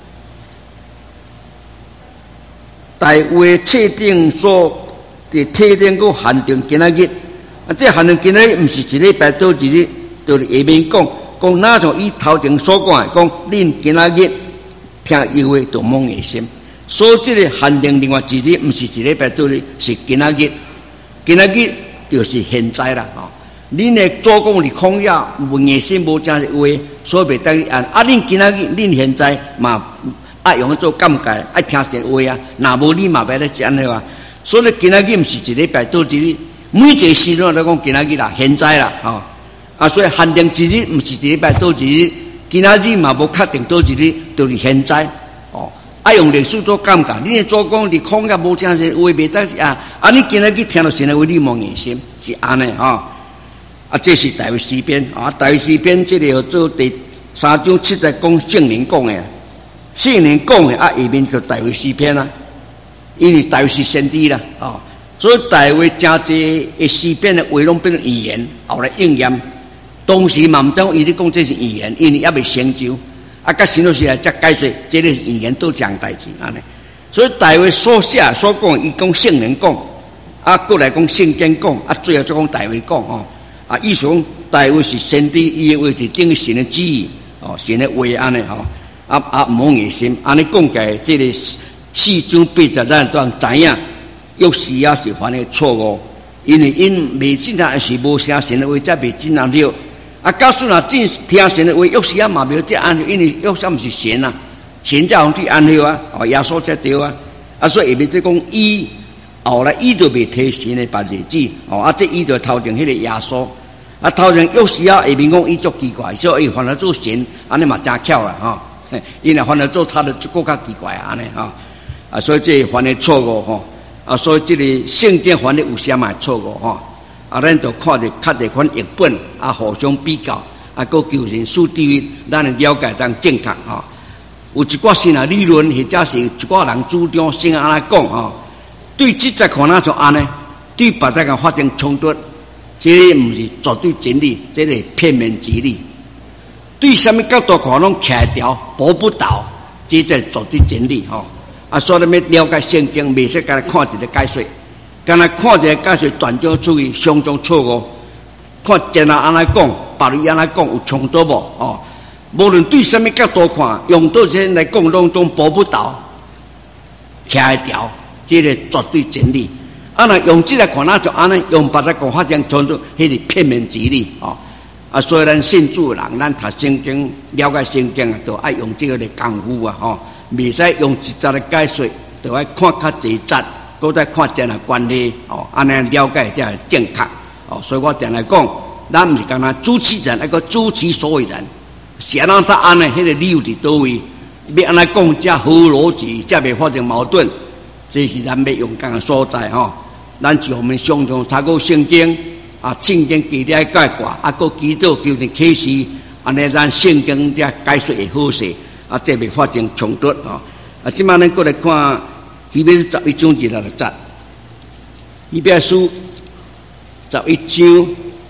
大卫册顶所伫册顶个限定今仔日。啊，这限定今仔日，毋是一礼拜倒一日，就是下面讲讲哪像伊头前所讲的，讲恁今仔日。听耶和华就蒙爱心，所以这个限定另外一日，不是一礼拜倒日，是今仔日。今仔日就是现在啦，吼、哦！恁的祖公伫曠野无爱心无正话，所以袂当你按。啊，恁今仔日，恁现在嘛爱用做感觉，爱听神话啊。若无你嘛袂咧安尼话。所以今仔日毋是一礼拜倒一日，每一个时段都讲今仔日啦，现在啦，吼、哦！啊，所以限定一日，毋是一礼拜倒一日。今仔日嘛无确定倒一日，就是现在哦。爱用历史做感觉，你的祖公伫旷野无正神话，袂当是啊。啊，你今仔日听到神的话，你蒙爱心是安尼吼。啊，这是大卫诗篇啊，大卫诗篇这个做第三章七节讲圣灵讲的，圣灵讲的啊，下面就大卫诗篇啦。因为大卫是先知啦，哦，所以大卫真济的诗篇的话拢变成预言，后来应验。当时嘛毋知伊咧讲这是预言，因为还未成就。啊，甲神老师来才解说，这个预言都讲代志安尼。所以大卫所写所讲，伊讲圣灵讲，啊，过来讲圣经讲，啊，最后再讲大卫讲哦。啊，意思讲大卫是先知，伊的话是等于神的旨意哦，神的话安尼吼。啊啊，无爱心，安尼讲起这个四章八节，咱当知影，约西亚是犯的错误，因为因未真正是无写神的话，才未真正了。啊，假使若真听神的话，约西亚嘛袂得安慰，因为约西亚毋是神啊，神才用去安慰啊，哦，耶稣才对啊，啊，所以下面在讲伊后来伊就未提神的别日子，哦，啊，这伊就头前迄个耶稣，啊，头前约西亚下面讲伊足奇怪，所以伊犯了做神，安尼嘛真巧啦，吼、哦，因为犯了做他的更加奇怪安尼吼，啊，所以这犯的错误吼，啊，所以这个圣经犯的有些嘛错误吼。啊，咱就看着较一款译本，啊，互相比较，啊，个求神属地，咱的了解当正确吼。有一寡新啊理论，或者是一寡人主张先安尼讲吼。对即只看哪像安尼，对别只个发生冲突，这个毋是绝对真理，这个片面之理。对什么角度看拢徛条驳不倒，这才绝对真理吼。啊，所以要了解圣经，袂使干来看一个解说。刚才看一个解说断章取义，相当错误。看真人安尼讲，别人安尼讲有冲突无？哦，无论对什么角度看，用到这来讲，拢总驳不倒，徛一条，这个绝对真理。啊，那用这来看，那就安尼用别个讲发生冲突，迄是片面之理哦。啊，所以咱信主人，咱读圣经、了解圣经啊，都爱用这个来功夫啊，吼，袂使用一节来解说，都爱看较侪节。都在看这样的关系哦，安尼了解才会正确哦。所以我定来讲，咱毋是干那主持人，那个主持所有人，是安怎他安尼，迄个理由伫倒位？要安尼讲才合逻辑，才袂发生矛盾。这是咱要用讲的所在吼、哦。咱就我们常常查过圣经啊，圣经记了解过，啊，个基督求你启示，安尼咱圣经才解说会好势，啊，才袂发生冲突哦。啊，即摆咱过来看。伊边十一章二十六节，伊边书十一章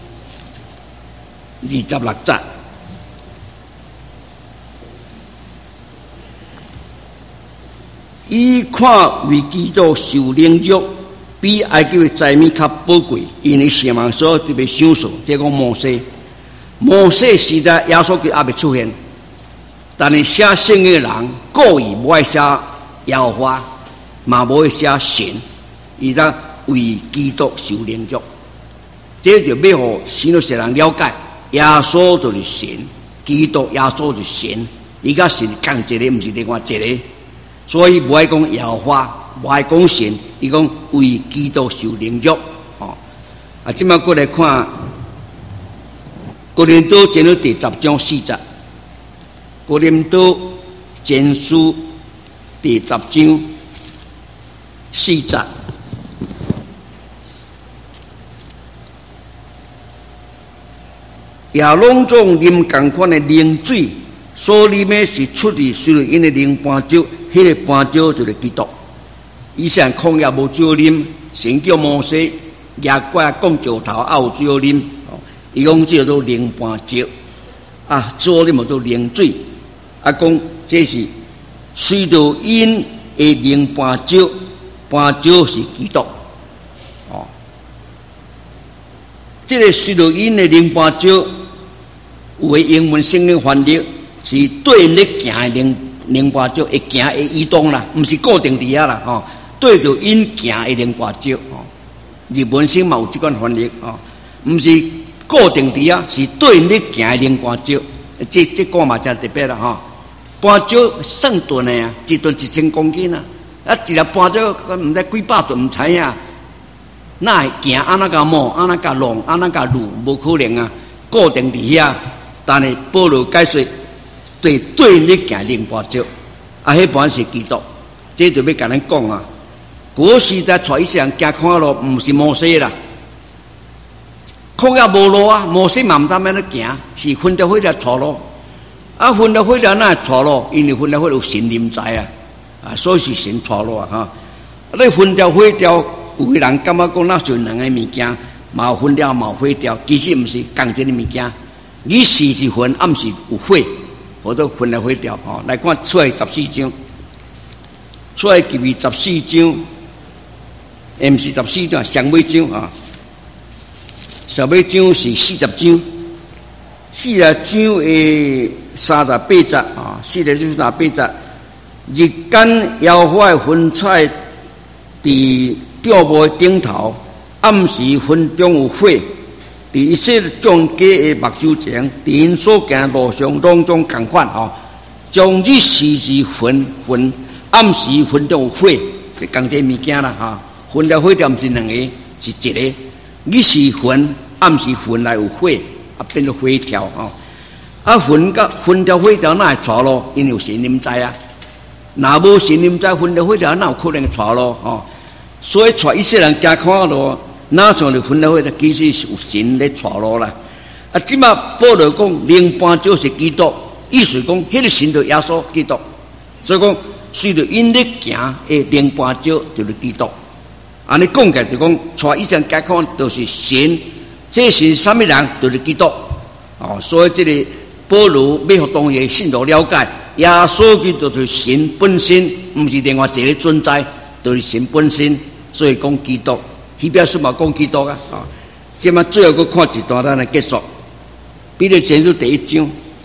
二十六节，伊看为基督受凌辱，比埃及的财物较宝贵，因为希望所特别享受。这讲摩西，摩西时代耶稣基还未出现，但是写圣经的人故意不爱写耶和华。嘛无会写神，伊则为基督受凌辱，这就要互新约人了解，耶稣就是神，基督耶稣就是神，伊甲神共一个，毋是另外一个，所以无爱讲耶和华，无爱讲神，伊讲为基督受凌辱。哦，啊，即摆过来看哥林多前书第十章四节，哥林多前书第十章。四节，也拢总啉共款的冷水， 所啉的是出自水路因的灵斑酒，迄、那个斑酒就是基督。以前旷野无酒啉，神叫摩西牙怪讲石头啊有酒啉，哦，伊讲这都灵斑酒啊，做啉无做灵水，啊讲这是水路因的灵斑酒，斑酒是基督，哦，这个水路因的灵斑酒，有的英文圣经翻译是对你行的灵灵斑酒，会行会移动啦，毋是固定伫遐啦，吼。对着因行的灵斑酒，哦，日本省嘛有这款翻译，哦，毋是固定伫遐，是对你行的灵斑酒，这这个嘛真特别啦，吼。斑酒算吨的啊，一吨一千公斤啊，啊一粒斑酒毋知几百吨毋知影，那会行安那甲摸，安那甲弄，安那甲撸，无可能啊，固定伫遐。但是保罗解说，对对你行灵斑酒，啊，迄本是基督，这就要甲咱讲啊。古时代带一些人行看路，毋是摩西啦。旷野无路啊，摩西嘛毋知安怎行，是分条火条带路。啊，分条火条哪会带路？因为分条火条有神临在啊，啊，所以是神带路啊哈。你分条火条，有个人感觉讲那就两个物件，嘛有分条，嘛有火条，其实毋是共一个物件。你时是分，暗时有火，或者分条火条吼。来看出来十四章，出来记为十四章。毋是十四章，上尾章啊，上尾章是四十章，四十章的三十八节啊，四十章三十八节，日间摇花云彩伫帐幕顶头，暗时云中有火，伫一切众家的目睭前，伫因所行路上拢总共款啊，将日时是云云，暗时云中有火，是共这物件啦哈。分条火条毋是两个，是一个。日是云，暗时云来有火，啊变做火条吼。啊云甲分条火条哪会带路？因为有神临在啊。若无神临在，分条火条哪有可能带路吼？所以带一些人行看路，哪像是分条火条，其实是有神咧带路啦。啊，即马保罗讲灵斑就是基督，意思讲迄个神就耶稣基督。所以讲，随着因咧行诶灵斑酒就是基督。安尼讲起来就讲，带以前解看都是神，这是什么人？就是基督。哦，所以这个保罗要互当时信徒了解，耶稣基督就是神本身，毋是另外一个存在，就是神本身。所以讲基督，希伯来书嘛讲基督啊。啊，即马最后佫看一段，咱来结束。彼得前书第一章，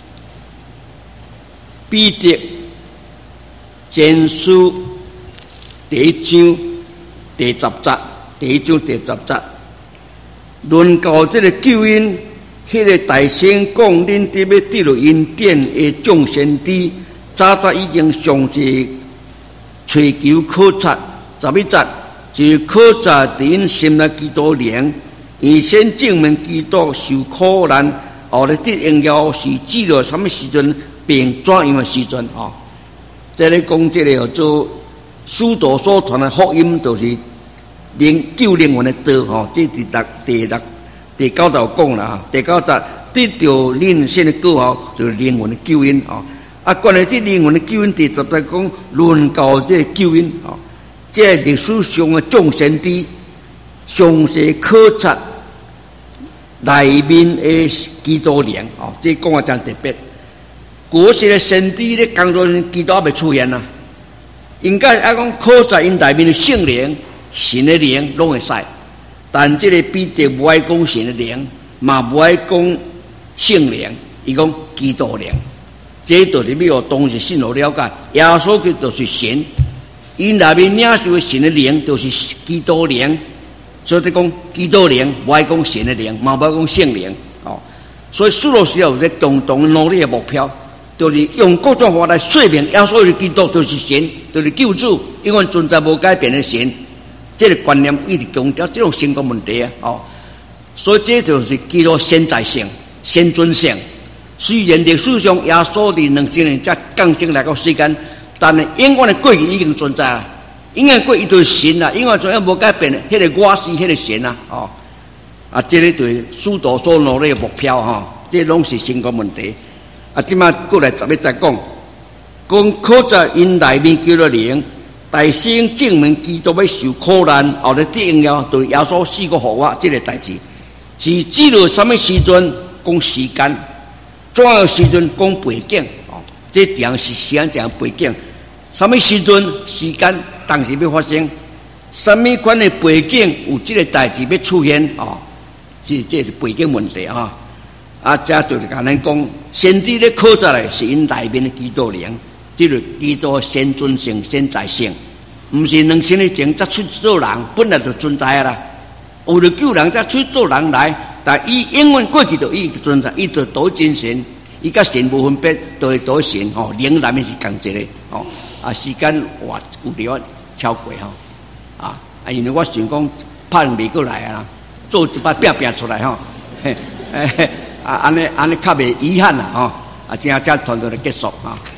彼得前书第一章。第十节，第一章第十节，论到这个救恩，迄、那个大仙讲，恁伫要得到恩典的众先知，早早已经详细追求考察。十一节就是考察伫因心内基督灵，以先证明基督受苦难，后来得荣耀是指了什么时阵，并怎样的时阵啊？这里讲这个叫做。使徒所传的福音，就是灵救灵魂的道吼。这第六、第六、第九节讲啦，第九节得到恁先的果效，就是灵魂的救恩吼。啊，关于这灵魂的救恩，第十节讲论到这救恩吼，这历史上的众先知详细考察内面的基督灵吼，这讲啊真特别。古时的先知咧工作基督还未出现啊。应该爱讲考察因内面的圣灵、神的灵拢会使，但这个彼得无爱讲神的灵，嘛无爱讲圣灵，伊讲基督灵。这就是要当时信徒了解，耶稣基督是神，因内面领受的神的灵就是基督灵，所以他讲基督灵，无爱讲神的灵，嘛无爱讲圣灵哦。所以使徒时有这共同努力的目标。就是用各种法来说明，耶稣的基督就是神，就是救主，因为存在无改变的神。这个观念一直强调这种神的问题啊，哦，所以这就是基督先在性、先尊性。虽然历史上耶稣的两千年才降生来到世间，但是永远的过去已经存在了。永远过去就是神啦，永远怎样无改变的，迄、那个我是迄个神啊，哦，啊，这个对使徒所努力的目标哈、哦，这拢是神的问题。 啊，即马过来十要再讲，讲考察因内面叫做灵，大圣证明基督要受苦难，后来得荣耀，对耶稣死过复活这个代志，是指到什么时阵？讲时间，怎样时阵讲背景？哦，这这样是时间，这样背景。什么时阵、时间、当时要发生？什么款的背景有这个代志要出现？哦，是这是背景问题啊！啊，这就是甲咱讲，先知咧考察来是因内面的基督灵，即个基督先存性、先在性，毋是两千年前才出做人，本来就存在啦。为了救人才出做人来，但伊永远过去就已经存在，伊就多真神，伊甲神无分别，都会多神吼，灵内面是共一个吼。啊，时间哇有滴我超过吼，啊啊，因为我想讲拍未过来啊，做一摆拼拼出来吼，嘿，嘿啊安尼安尼较袂遗憾啦吼，啊，这样才团队的结束啊。